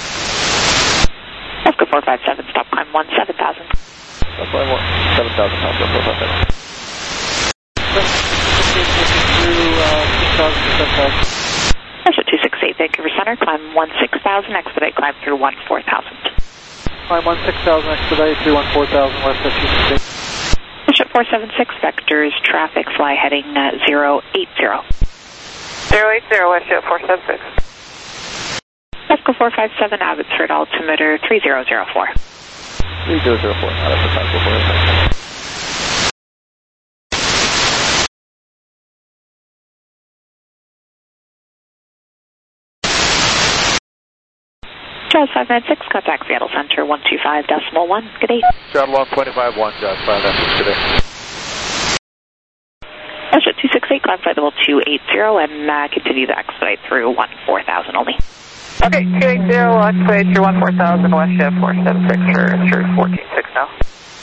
Pasco 457, stop climb 17,000. Stop climb 7,000, Pasco 457. Russia 268, Vancouver Center, climb 16,000, expedite climb through 14,000. Climb 16,000, expedite through 14,000, west of 268. Russia 476, vectors, traffic, fly heading 080. 080, Westjet 476. Pasco 457, Abbotsford, altimeter 3004. 3004, out of the Pasco 457. Jaws 596, contact Seattle Center 125.1. Good day. Seattle 125.1, Jaws 596, good day. Russia 268, climb flight level 280 and continue the expedite through 14,000 only. Okay, 280, expedite through 14,000, Westjet 476 for 14.6 now.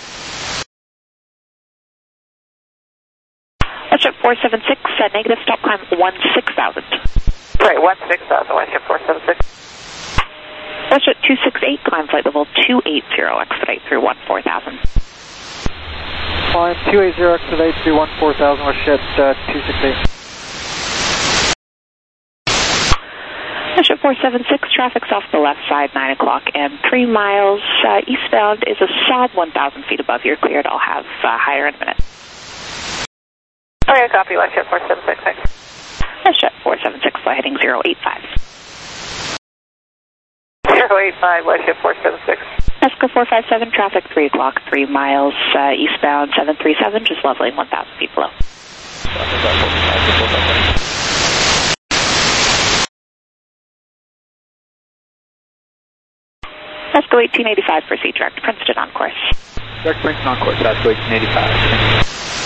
Westjet 476, negative, stop climb 16,000. Right, 16,000, Westjet 476. Westjet 268, climb flight level 280, expedite through 14,000. Climb 280, expedite through 14,000, Westjet 268. Westjet 476, traffic's off the left side, 9 o'clock and 3 miles. Eastbound is a solid 1,000 feet above. You're cleared. I'll have higher in a minute. Okay, copy, Westjet 476, thanks. Westjet 476, fly heading 085. 085, Westjet 476. Pasco 457, traffic 3 o'clock, 3 miles, eastbound 737, just leveling 1,000 feet below. Pasco 1885, proceed direct Princeton on course. Direct Princeton on course, Pasco 1885.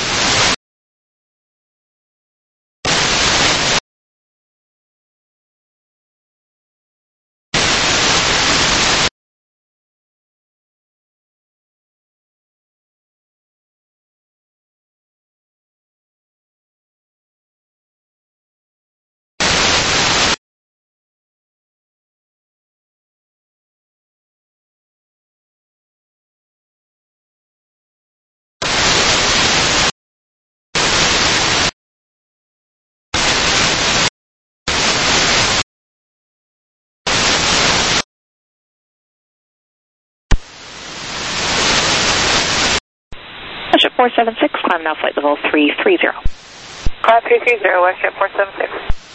Westjet 476, climb now flight level 330. Climb 330, Westjet 476.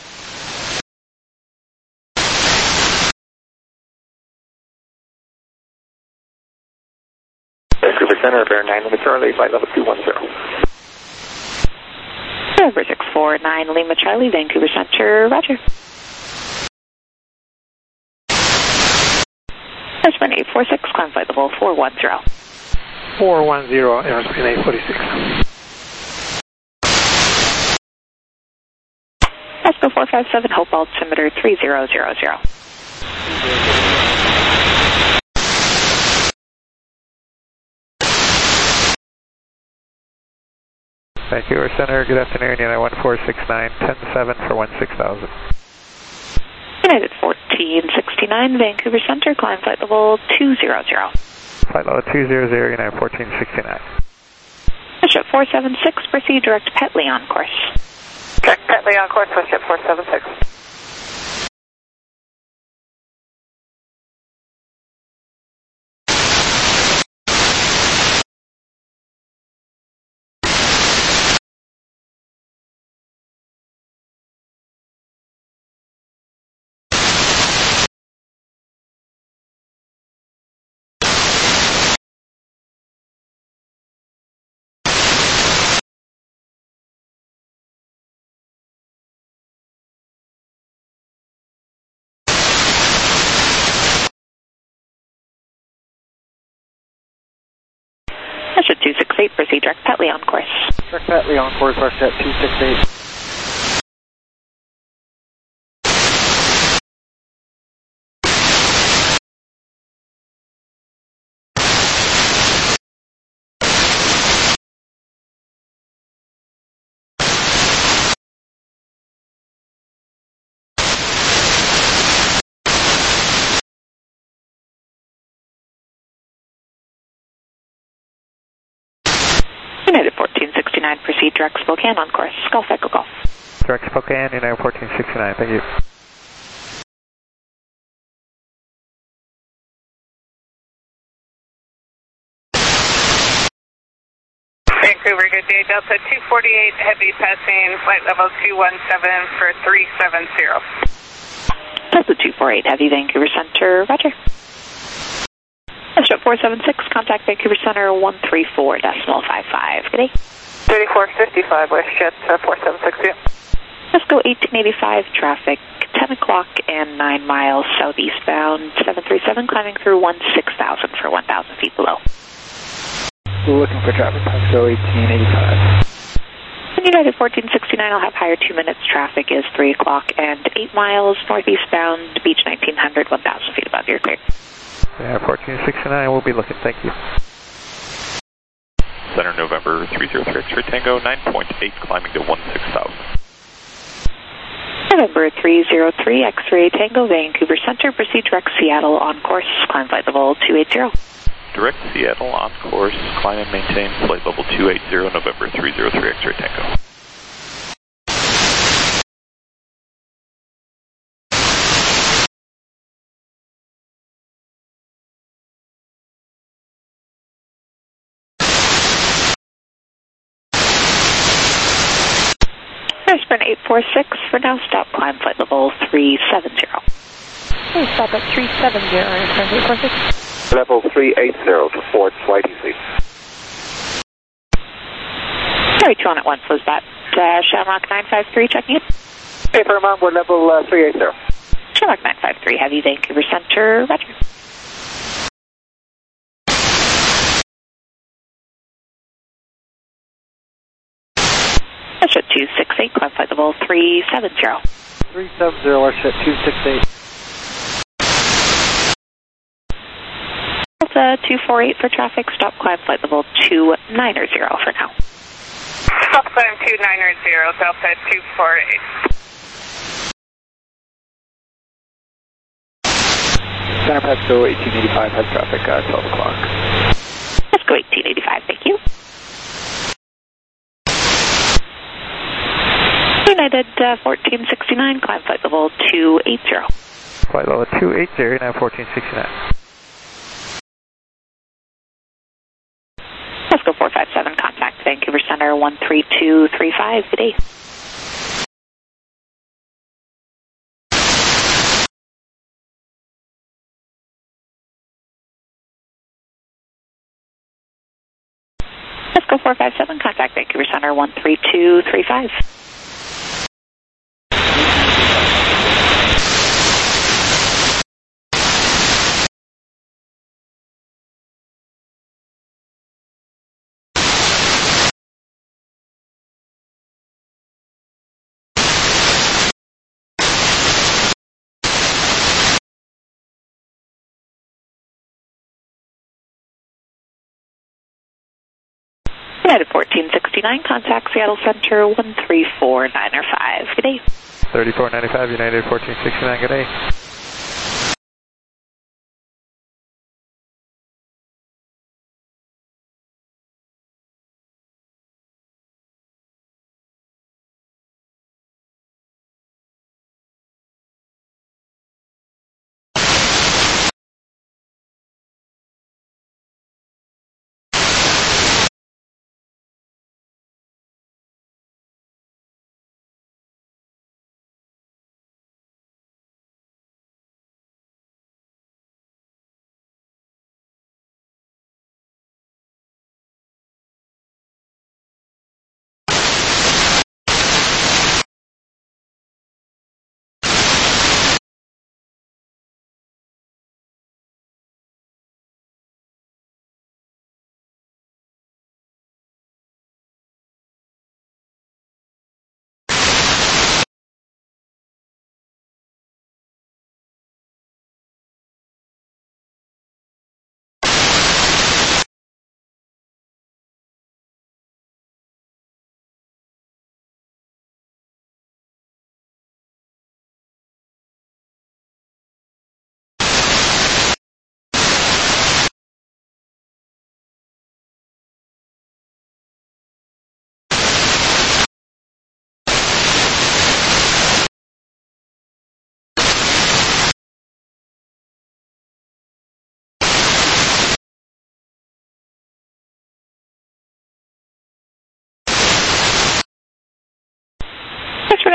Vancouver Center, bear 9 Lima Charlie, flight level 210. November 649 Lima Charlie, Vancouver Center, roger. Airspan 846, climb flight level 410. 410, airspan 846. Pasco 457, Hope altimeter 3000. Vancouver Center, good afternoon, United 1469, 10-7 for 16,000. United 1469, Vancouver Center, climb flight level 200. Flight level 200, United 1469. Westjet 476, proceed direct Petley on course. Direct Petley on course, Westjet 476. Westjet 268, proceed direct Petley on course. Direct Petley on course, Westjet 268. United 1469, proceed direct Spokane on course, Golf Echo Golf. Direct Spokane, United 1469, thank you. Vancouver, good day. Delta 248, heavy passing flight level 217 for 370. Delta 248, heavy Vancouver Center, roger. WestJet 476, contact Vancouver Center 134.55. Good day. 3455, WestJet 476, yeah. Let's go 1885, traffic 10 o'clock and 9 miles southeastbound, 737, climbing through 16,000 for 1,000 feet below. Looking for traffic, Pasco 1885. United 1469 will have higher 2 minutes. Traffic is 3 o'clock and 8 miles northeastbound, beach 1900, 1,000 feet above your clear. Yeah, 1469, we'll be looking, thank you. Center November 303 X-ray Tango, 9.8, climbing to 16,000. November 303 X-ray Tango, Vancouver Center, proceed direct Seattle on course, climb flight level 280. Direct Seattle on course, climb and maintain flight level 280, November 303 X-ray Tango. Sprint 846 for now, stop climb flight level 370. Okay, stop at 370, Sprint 846. Level 380 to Ford, flight easy. Sorry, 2 on at 1, was that Shamrock 953 checking in? Hey, firm on board level 380. Shamrock 953, heavy Vancouver Center, roger. WestJet 268, climb flight level 370. 370, WestJet 268. Delta 248 for traffic, stop climb flight level 290 for now. Stop climb 290, Delta 248. Center Pasco 1885 has traffic 12 o'clock. Let's go 1885, thank you. United 1469, climb flight level 280. Flight level 280, United 1469. Let's go 457, contact Vancouver Center 13235, good day. Let's go 457, contact Vancouver Center 13235. United 1469, contact Seattle Center 13495. Good day. 3495, United 1469, good day.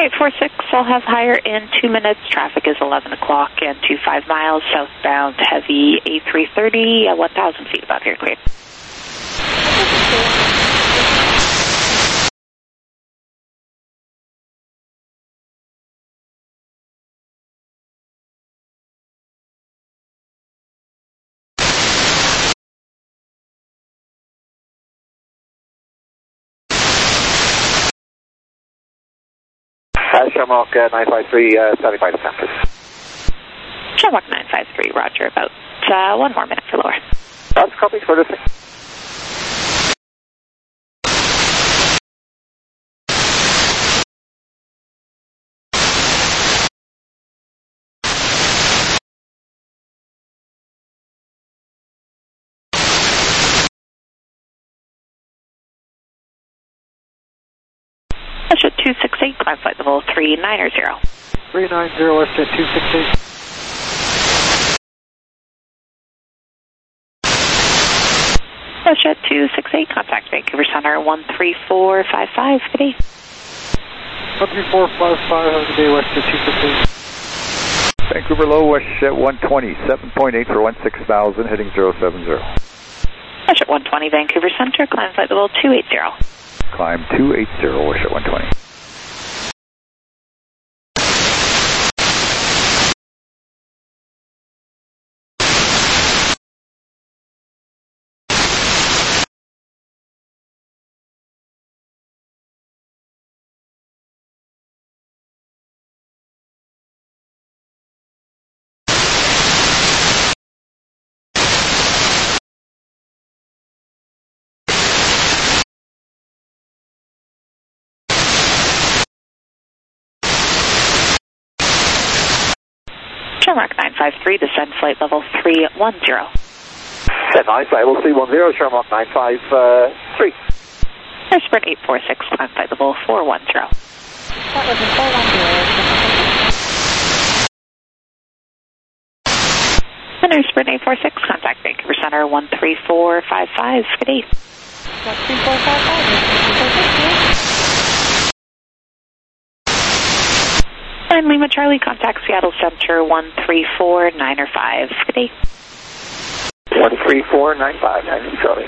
1846, I'll have higher in 2 minutes. Traffic is 11 o'clock and 25 miles southbound heavy A330 at 1,000 feet above your clear. Shamrock 953, 75 cents. Shamrock 953, roger, about 1 more minute for lower. That's copy for this thing. Westjet 268, climb flight level 390. 390, Westjet 268. Westjet 268, contact Vancouver Center 13455, good day. 13455, have a good day, Westjet 268. Vancouver low, Westjet 120, 7.8 for 16,000, heading 070. Westjet 120, Vancouver Center, climb flight level 280. Climb 280, Westjet 120. Shamrock 953, descend flight level 310. Descend flight level 310, Shamrock 953. Air Sprint 846, climb flight level 410. That was a 410. And Air Sprint 846, contact Vancouver Center 13455, good day. That's 3455, And Lima Charlie, contact Seattle Center 13495, good day. 13495, Charlie.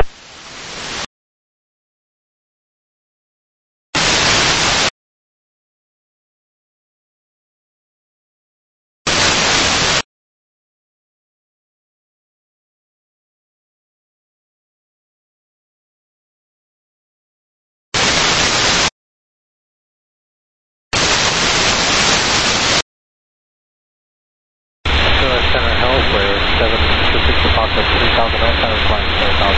Center Health, where 7 to 6 o'clock at 3,000 outside flying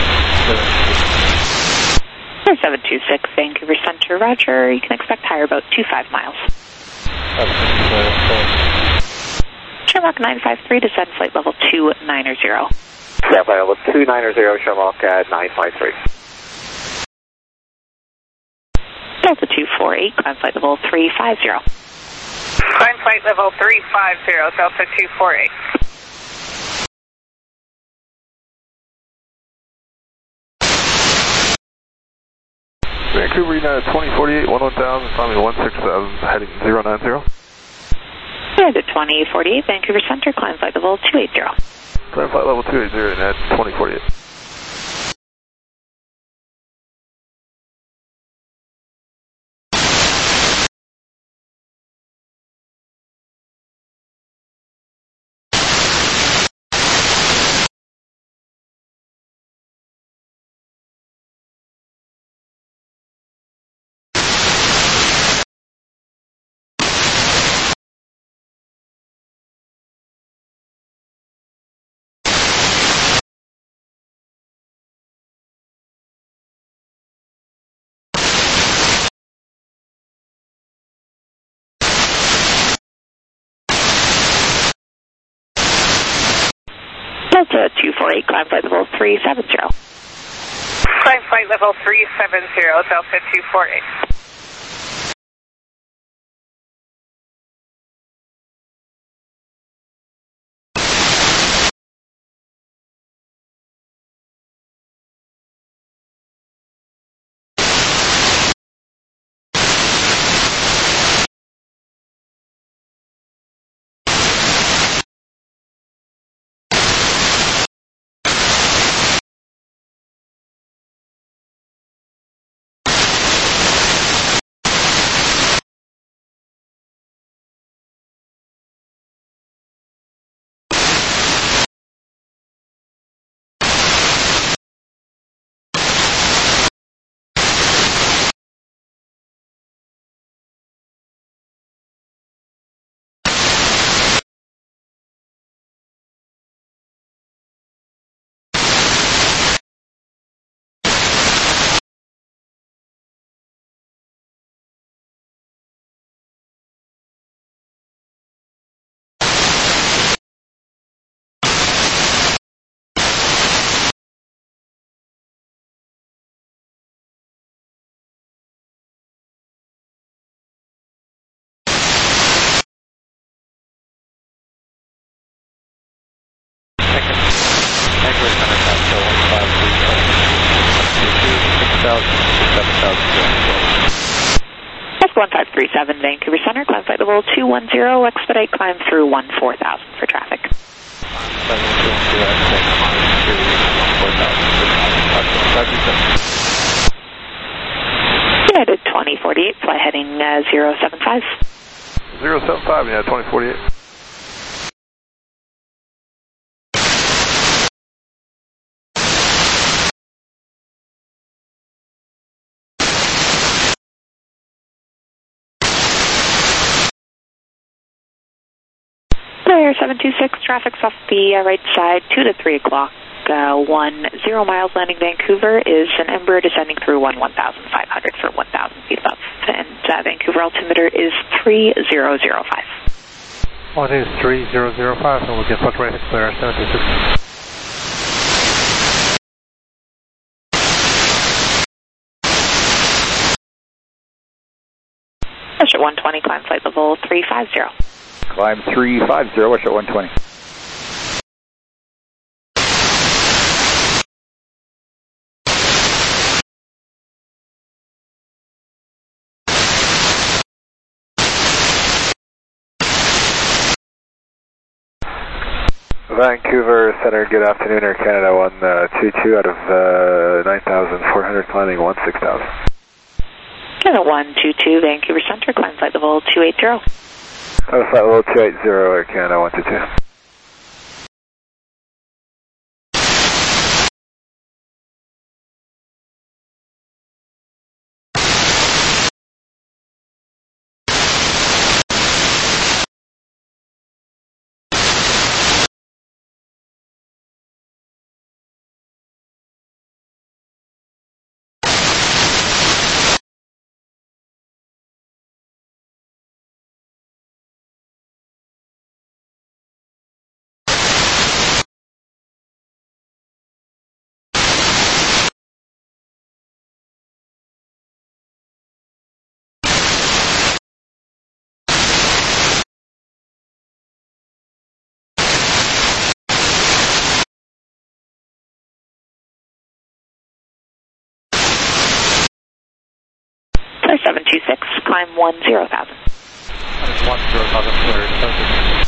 4,000. 726, Vancouver Center, roger. You can expect higher about 25 miles. Shamrock 953, descend flight level 290. Yeah, flight level 290, Shamrock 953. Delta 248, climb flight level 350. Climb flight level 350, Delta 248. Vancouver United 2048, 11,000, climbing 16,000, heading 090. United 2048, Vancouver Center, climb flight level 280. Climb flight level 280, United 2048. Delta 248, climb flight level 370. Climb flight level 370, Delta 248. 1537 Vancouver Center, climb flight level 210, expedite climb through 14,000 for traffic. United 2048, fly heading 075. 075, yeah, 2048. Player 726, traffic's off the right side, 2 to 3 o'clock. 10 miles landing Vancouver is an Embraer descending through 1,500 for 1,000 feet above. And Vancouver altimeter is 3005. Oh, it is 3005, and we can put right clear 726. Rush at 120, climb flight level 350. Climb 350, watch at 120. Vancouver Center, good afternoon, Air Canada 122 out of 9,400, climbing 16,000. Canada 122, Vancouver Center, climb flight level 280. Flight level 280, Air Canada 122. Player 726, climb 10,000. 10,000, clear 726.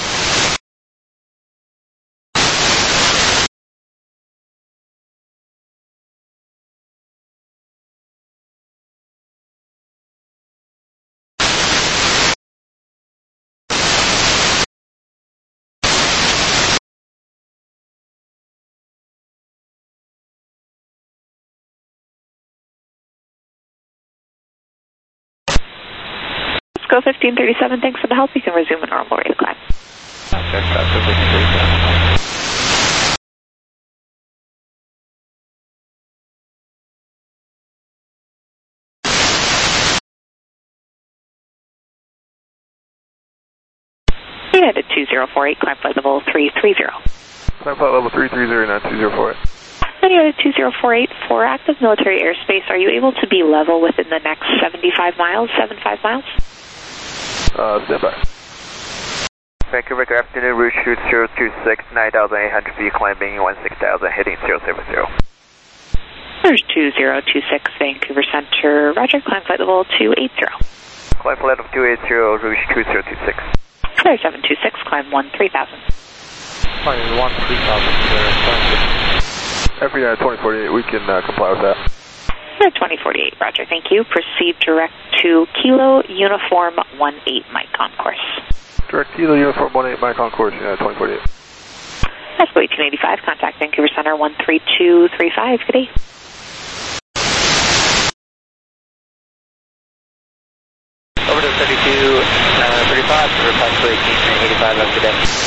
Go 1537, thanks for the help. You can resume a normal rate of climb. Okay, that's 1537. United 2048, climb flight level 330. Climb flight level 330, not 2048. United 2048, for active military airspace, are you able to be level within the next 75 miles? Stand by. Vancouver, good afternoon, route shoot 026, 9,800 feet, climbing 16,000, heading 070. There's 2026, Vancouver Center, roger, climb flight level 280. Climb flight level 280, route 2026. Clear 726, climb 13,000. Fine, 13,000, Every 2048, we can comply with that. 2048, roger, thank you. Proceed direct to Kilo Uniform 18 Mike Concourse. Direct Kilo Uniform 18 Mike Concourse, 2048. That's 1885, contact Vancouver Center 13235, good day. Over to 3235, reply to 1885, have a good day.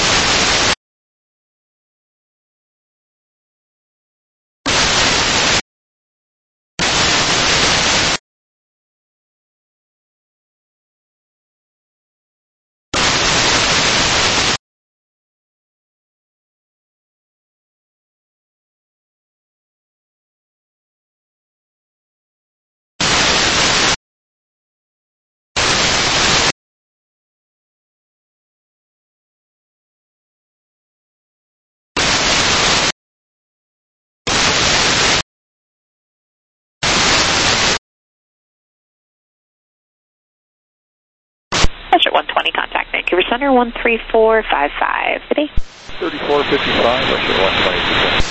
Pleasure 120, contact Vancouver Center 13455. Good day. 3455, Russia 120.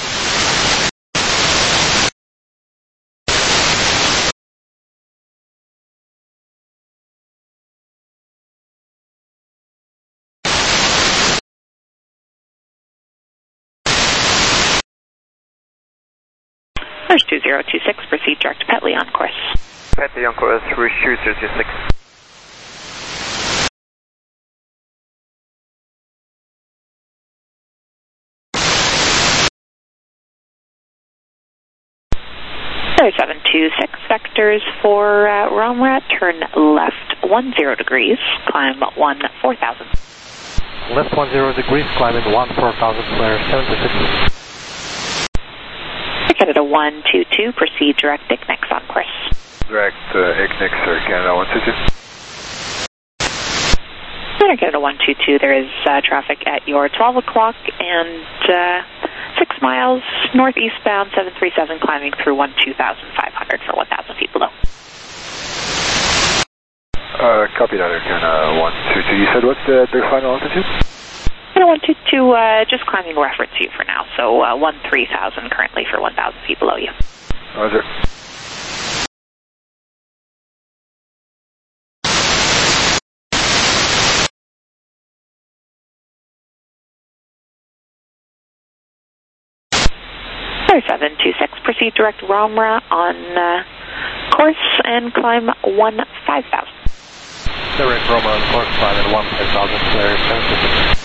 There's 2026, proceed direct to Petley on course. Petley on course, Rouge 2026. There's 726, vectors for Ramra, turn left 10 degrees, climb 4000. Left 10 degrees, climbing 14,000, flare 76. Canada 122, proceed direct ICNIX on course. Direct ICNIX, sir, Canada 122. Canada 122, there is traffic at your 12 o'clock and 6 miles northeastbound 737, climbing through 12,500 for 1,000 feet below. Copy that, Canada 122. You said what's the final altitude? Canada 122, just climbing reference you for now, so 13,000 currently for 1,000 feet below you. Roger. There's 726, proceed direct Ramra on course and climb 15,000. Direct Ramra on course, climbing 15,000, flare 76.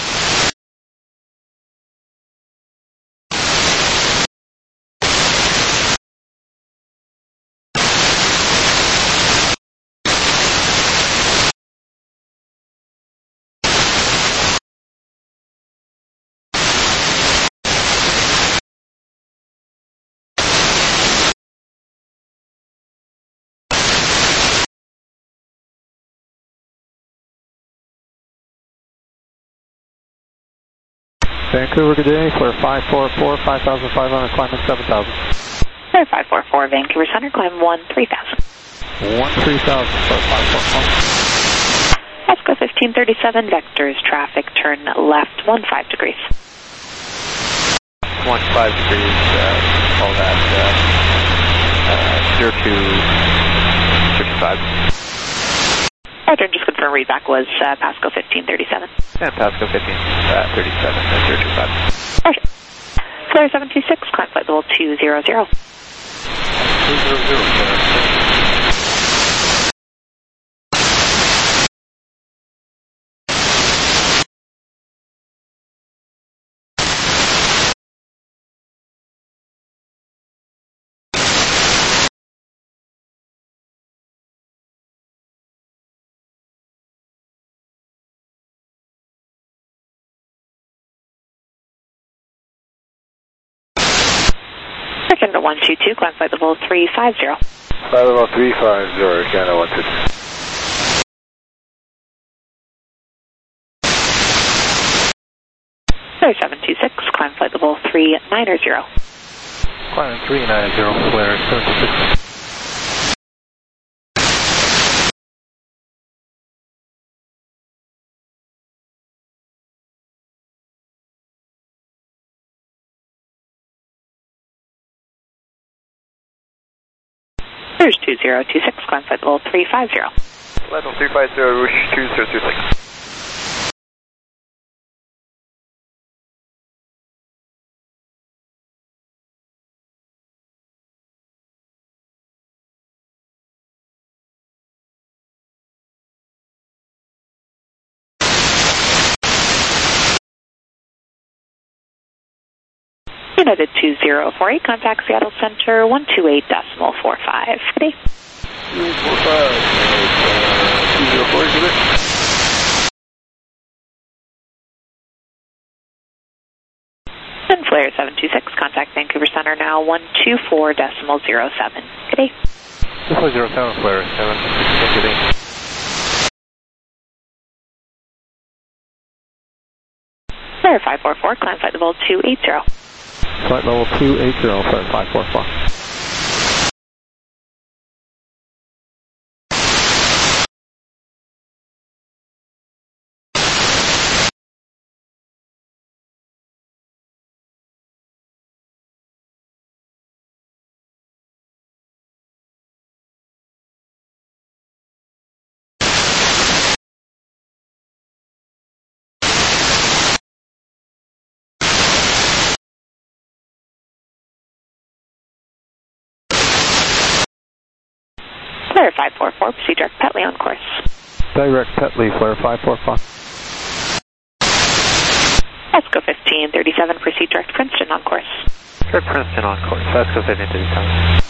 Vancouver, good day, flare 544, 5,500, climbing 7,000. Flare 544, Vancouver Center, climb 13,000. 13,000, flare 544. Pasco 1537, vectors, traffic, turn left 15 degrees. 15 degrees, all that, 0255. Roger, just confirm readback was Pasco 1537. And Pasco 1537, 025. Roger. Flare 726, climb flight level 200. 200, Canada 122, climb flight level 350. Flight level 350, Canada 122. Flare 726, climb flight level 390. climbing 390, flare 76. There's 2026, climb flight level 350. Flight level 350, Rouge 2026. United 2048, contact Seattle Center 128.45. Good day. 245, And Flare 726, contact Vancouver Center now 124.07. Good day. 2407, flare 726, good day. Flare 544, climb flight level 280. Flight level 280, flare 544. Flare 544, proceed direct Petley on course. Direct Petley, Flare 545. Vasco 1537, proceed direct Princeton on course. Direct Princeton on course, Vasco 1537.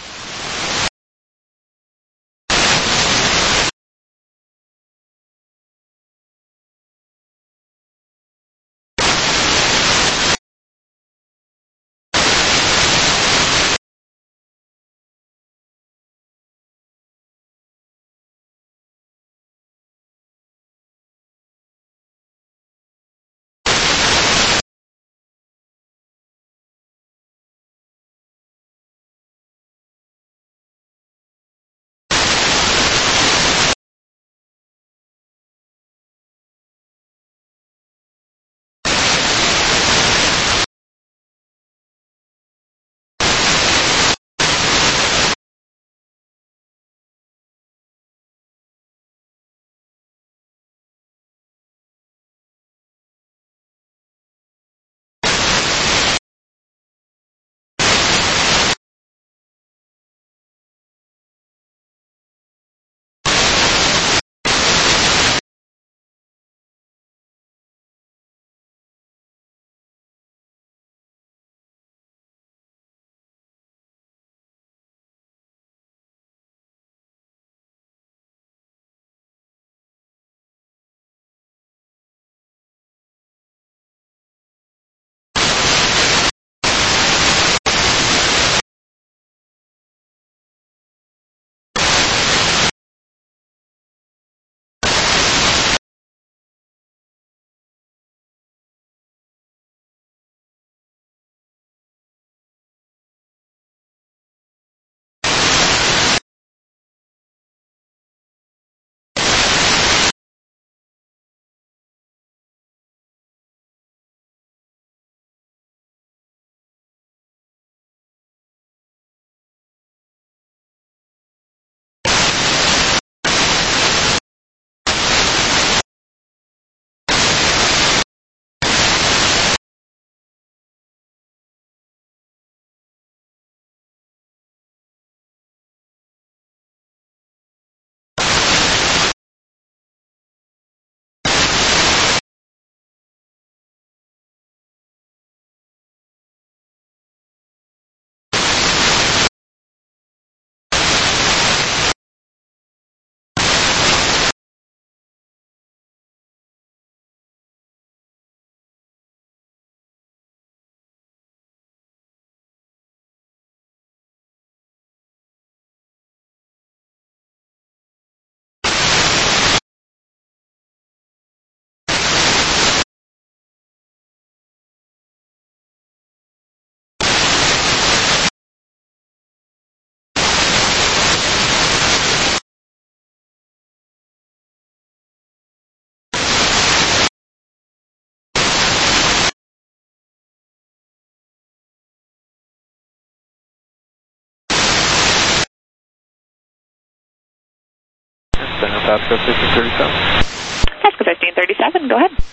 Vasco 1537. Vasco 1537, go ahead.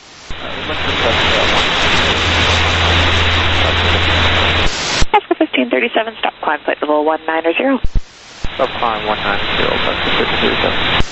Vasco 1537, stop climb flight level 190. Stop climb 190, Vasco 1537.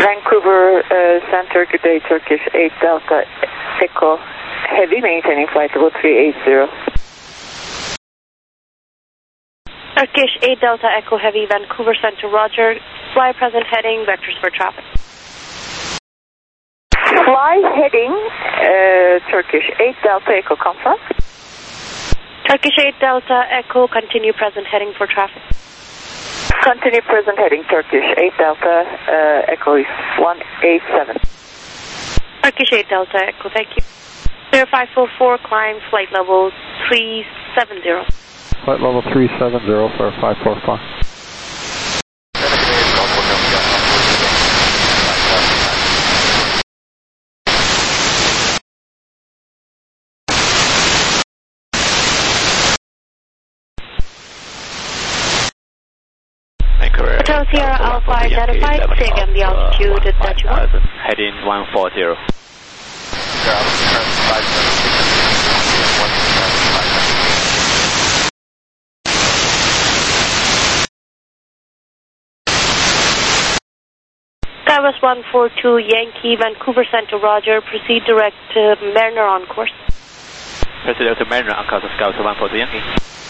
Vancouver Center, good day, Turkish 8 Delta Echo Heavy, maintaining flight level 380. Turkish 8 Delta Echo Heavy, Vancouver Center, Roger. Fly present heading, vectors for traffic. Fly heading, Turkish 8 Delta Echo, confirm. Turkish 8 Delta Echo, continue present heading for traffic. Continue present heading, Turkish 8 Delta Echo 187. Turkish 8 Delta Echo, thank you. 0544, climb flight level 370. Flight level 370 for 545. Hotel Sierra Alpha identified, say again the altitude that you want. Heading 140. Skywest 142 Yankee, Vancouver Center, Roger. Proceed direct to Mariner on course. Proceed to Mariner on course, Skywest 142 Yankee.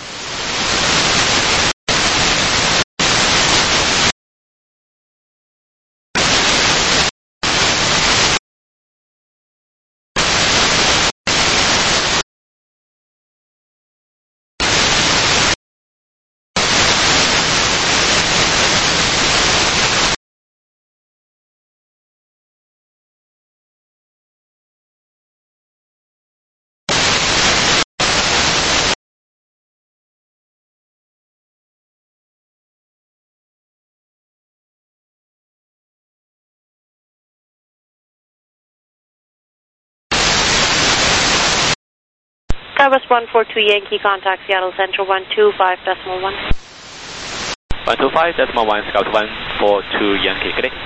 Skywest 142 Yankee, contact Seattle Central 125.1. 125.1, Scout 142 Yankee, good day.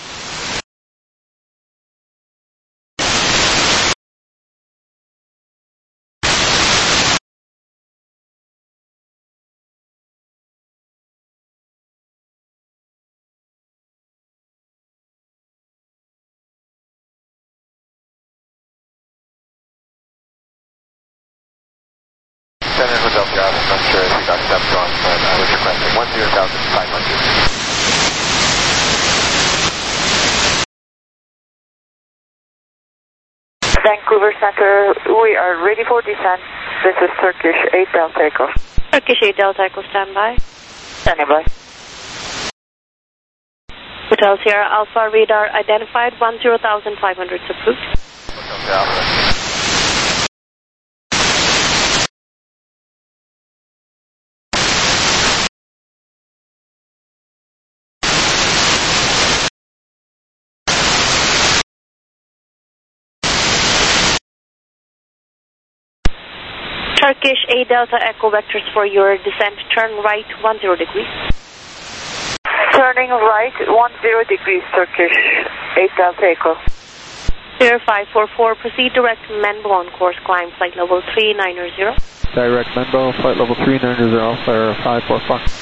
Center Hotel Sierra, I'm not sure if you got steps on, but I was requesting 10,500. Vancouver Center, we are ready for descent. This is Turkish 8 Delta Echo. Turkish 8 Delta Echo, standby. Standing by. Hotel Sierra Alpha radar identified, 10,500 approved. Hotel Sierra Alpha. Turkish 8 Delta Echo, vectors for your descent. Turn right 10 degrees. Turning right 10 degrees, Turkish 8 Delta Echo. 0544, proceed direct Menbo on course, climb flight level 390. Direct Menbo, flight level 390 for 545.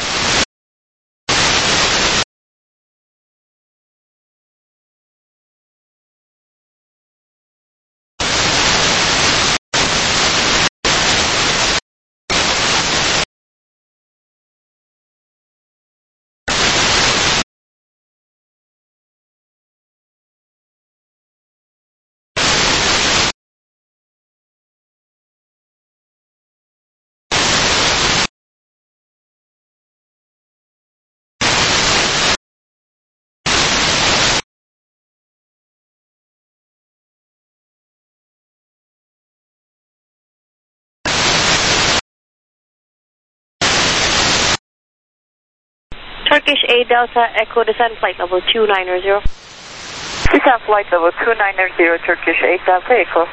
Turkish 8 Delta Echo, descent flight level 290. Descent flight level 290, Turkish 8 Delta Echo.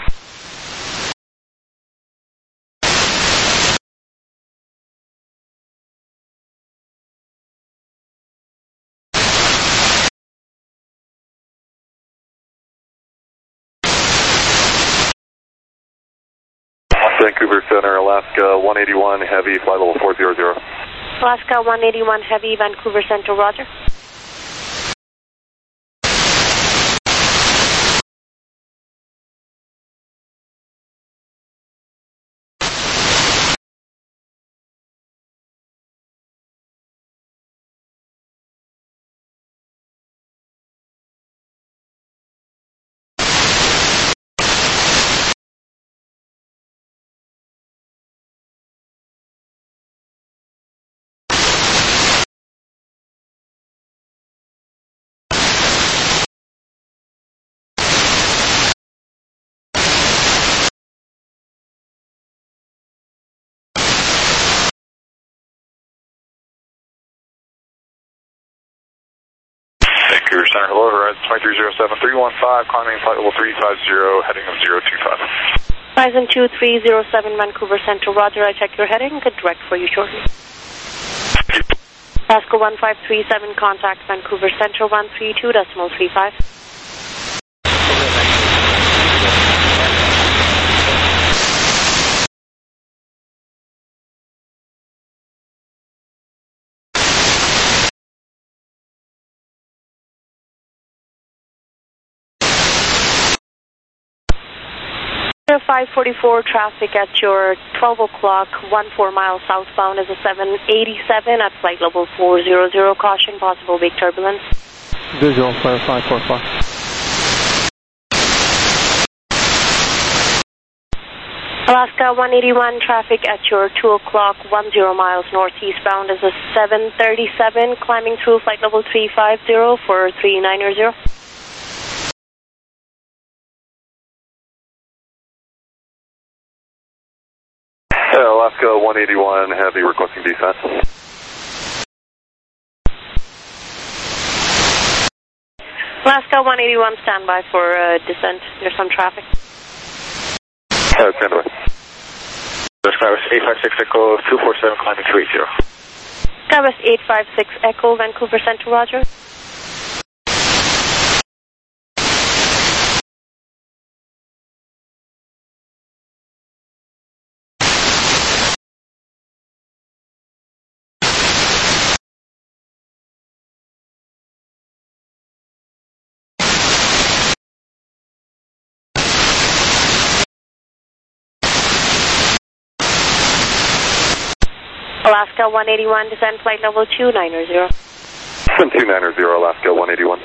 Vancouver Center, Alaska 181 Heavy, flight level 400. Alaska 181 Heavy, Vancouver Center, Roger. Vancouver Center, hello, Horizon 2307-315, climbing flight level 350, heading of 025. Horizon 2307 Vancouver Center, roger, I check your heading, good direct for you shortly. Pasco 1537, contact Vancouver Center 132.35. Air 544 traffic at your 12 o'clock, 14 miles southbound is a 787 at flight level 400, caution, possible wake turbulence. Visual, Flare 545. Alaska 181 traffic at your 2 o'clock, 10 miles northeastbound is a 737 climbing through flight level 350 for 390. Alaska 181, heavy requesting descent. Alaska 181, standby for descent. There's some traffic. Standby. Skywest 856 Echo 247, climbing 280. Skywest 856 Echo, Vancouver Center, roger. Alaska 181, descend flight level 290. 290, Alaska 181.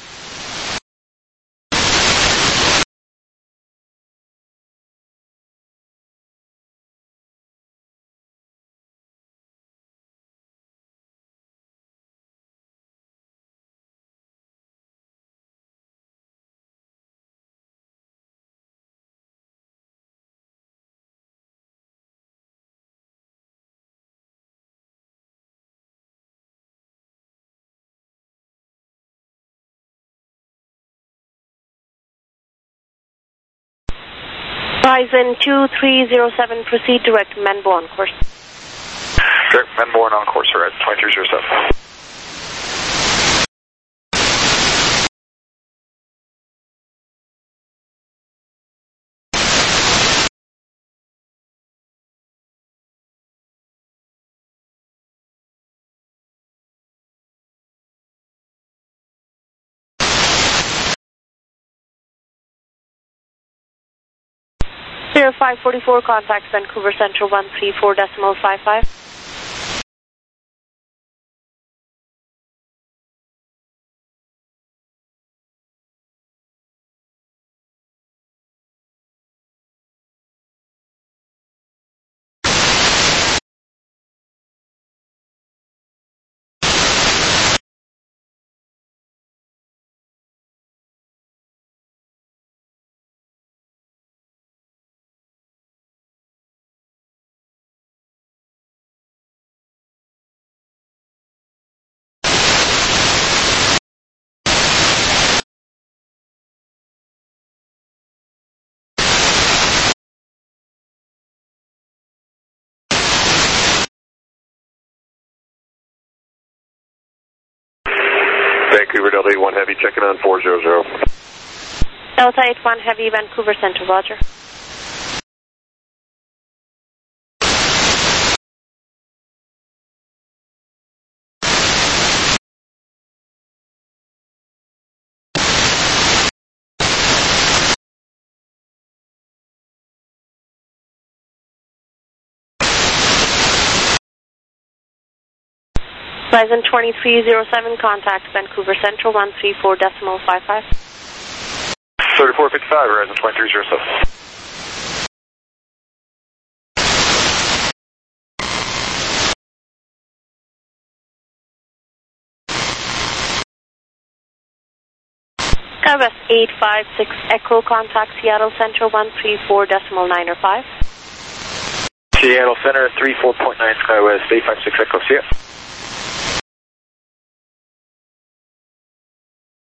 Horizon 2307, proceed direct Menbo on course. Direct Menbo on course, Horizon 2307. Air 544, contact Vancouver Center 134.55. Vancouver Delta 81 Heavy, checking on 400. Delta 81 Heavy, Vancouver Center, roger. Horizon 2307, contact Vancouver Central 134.55. 3455, Horizon 2307. Skywest 856 Echo, contact Seattle Center 134.95. Seattle Center 34.9, Skywest 856 Echo, see ya.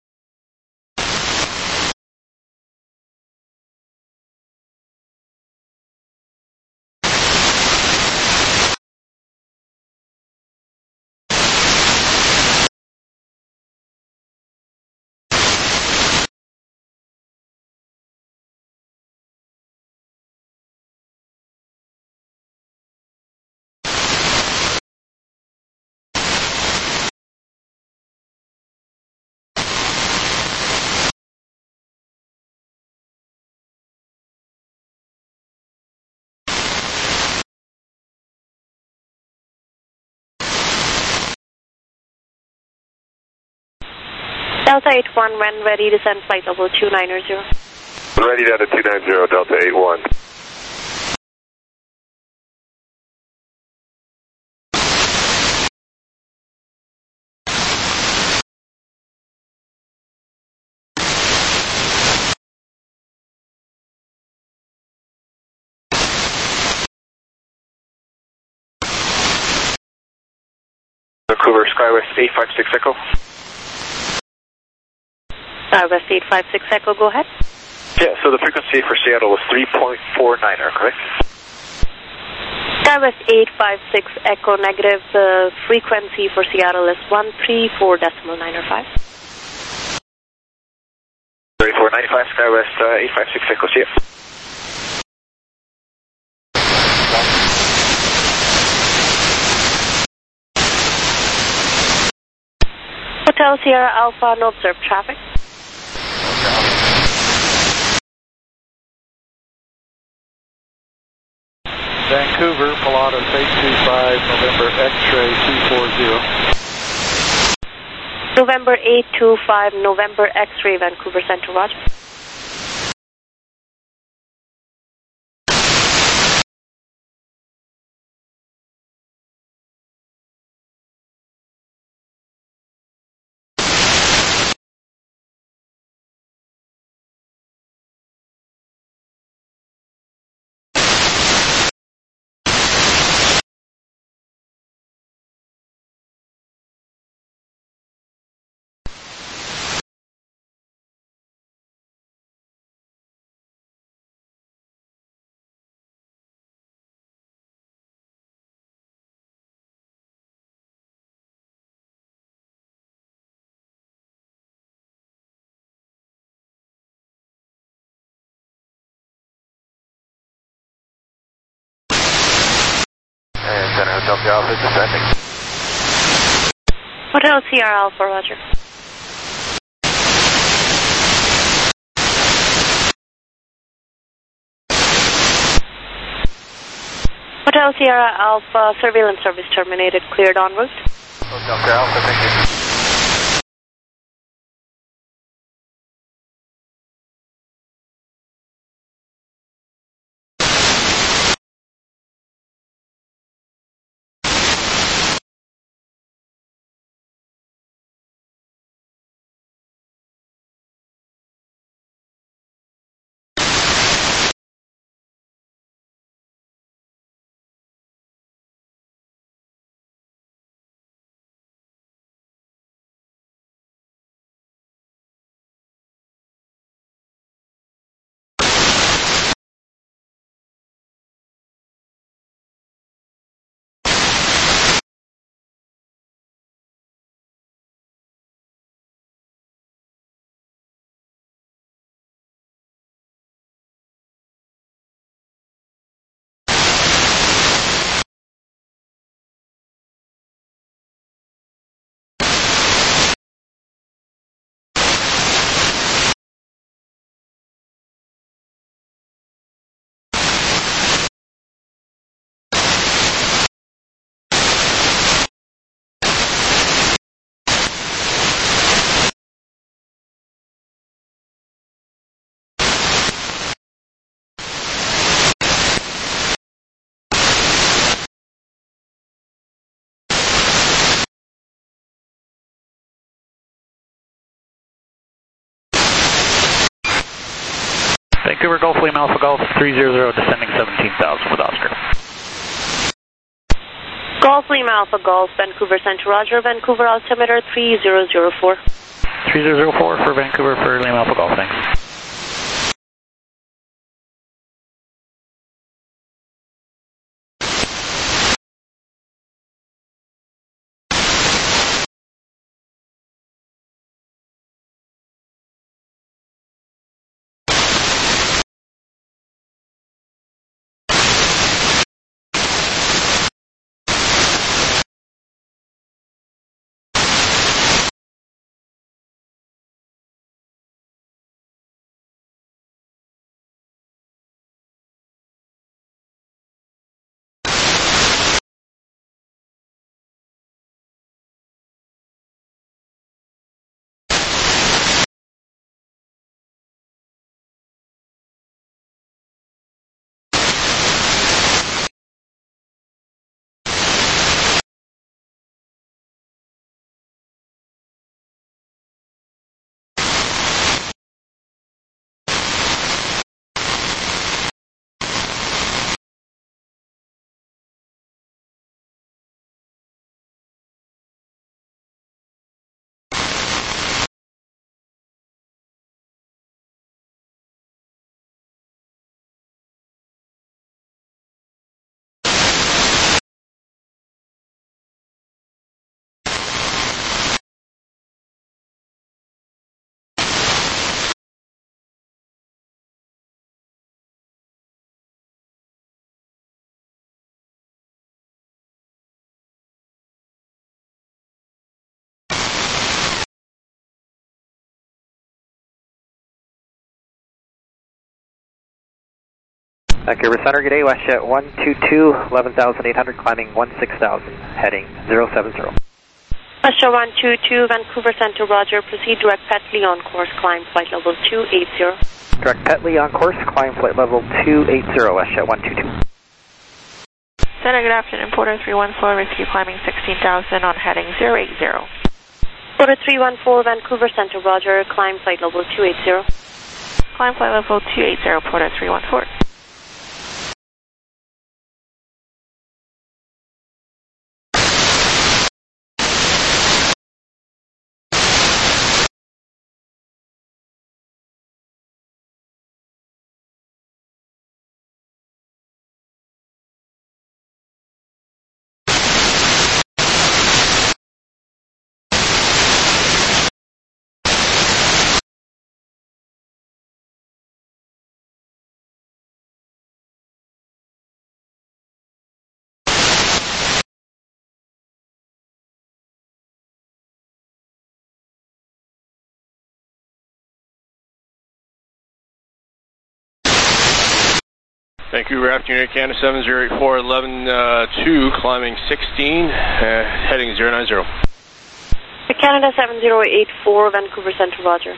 Delta 81, when ready, descend flight level 290. Ready down to 290, Delta 81. Vancouver, Skywest 856 Echo. Skywest 856 Echo, go ahead. Yeah, so the frequency for Seattle was 3.49er, correct? Skywest 856 Echo negative, the frequency for Seattle is 134.905. 3495, Skywest 856 Echo, see you. Hotel Sierra Alpha, no observed traffic. Vancouver, Pilatus 825, November X-ray 240. November 825, November X-ray, Vancouver Central, roger. And Center Hotel Sierra Alpha is descending. Hotel Sierra Alpha, roger. Hotel Sierra Alpha, surveillance service terminated, cleared en route. Hotel Sierra Alpha, thank you. Vancouver Golf Lima Alpha Golf 300 descending 17,000 with Oscar. Golf Lima Alpha Golf, Vancouver Central, roger. Vancouver altimeter 3004. 3004 for Vancouver for Lima Alpha Golf, thanks. Vancouver Center, good day, WestJet 122, 11,800, climbing 16,000, heading 070. WestJet 122, Vancouver Center, roger, proceed direct Petley on course, climb flight level 280. Direct Petley on course, climb flight level 280, WestJet 122. Center, good afternoon, Porter 314, with you climbing 16,000 on heading 080. Porter 314, Vancouver Center, roger, climb flight level 280. Climb flight level 280, Porter 314. Vancouver afternoon, Air Canada 7084, 11-2, climbing 16, heading 090. Air Canada 7084, Vancouver Center, roger.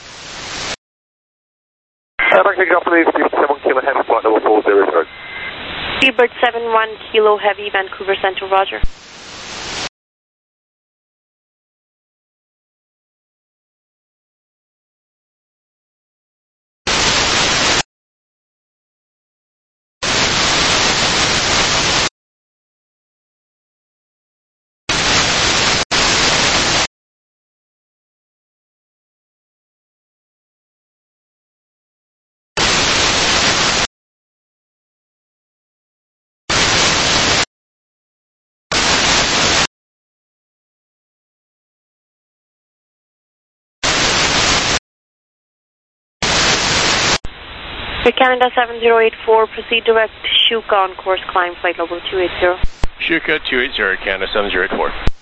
Vancouver Japanese, 7 kilo heavy, flight level 400. Speedbird 71 kilo heavy, Vancouver Center, roger. Air Canada 7084, proceed direct Shuka on course, climb flight level 280. Shuka 280, Canada 7084.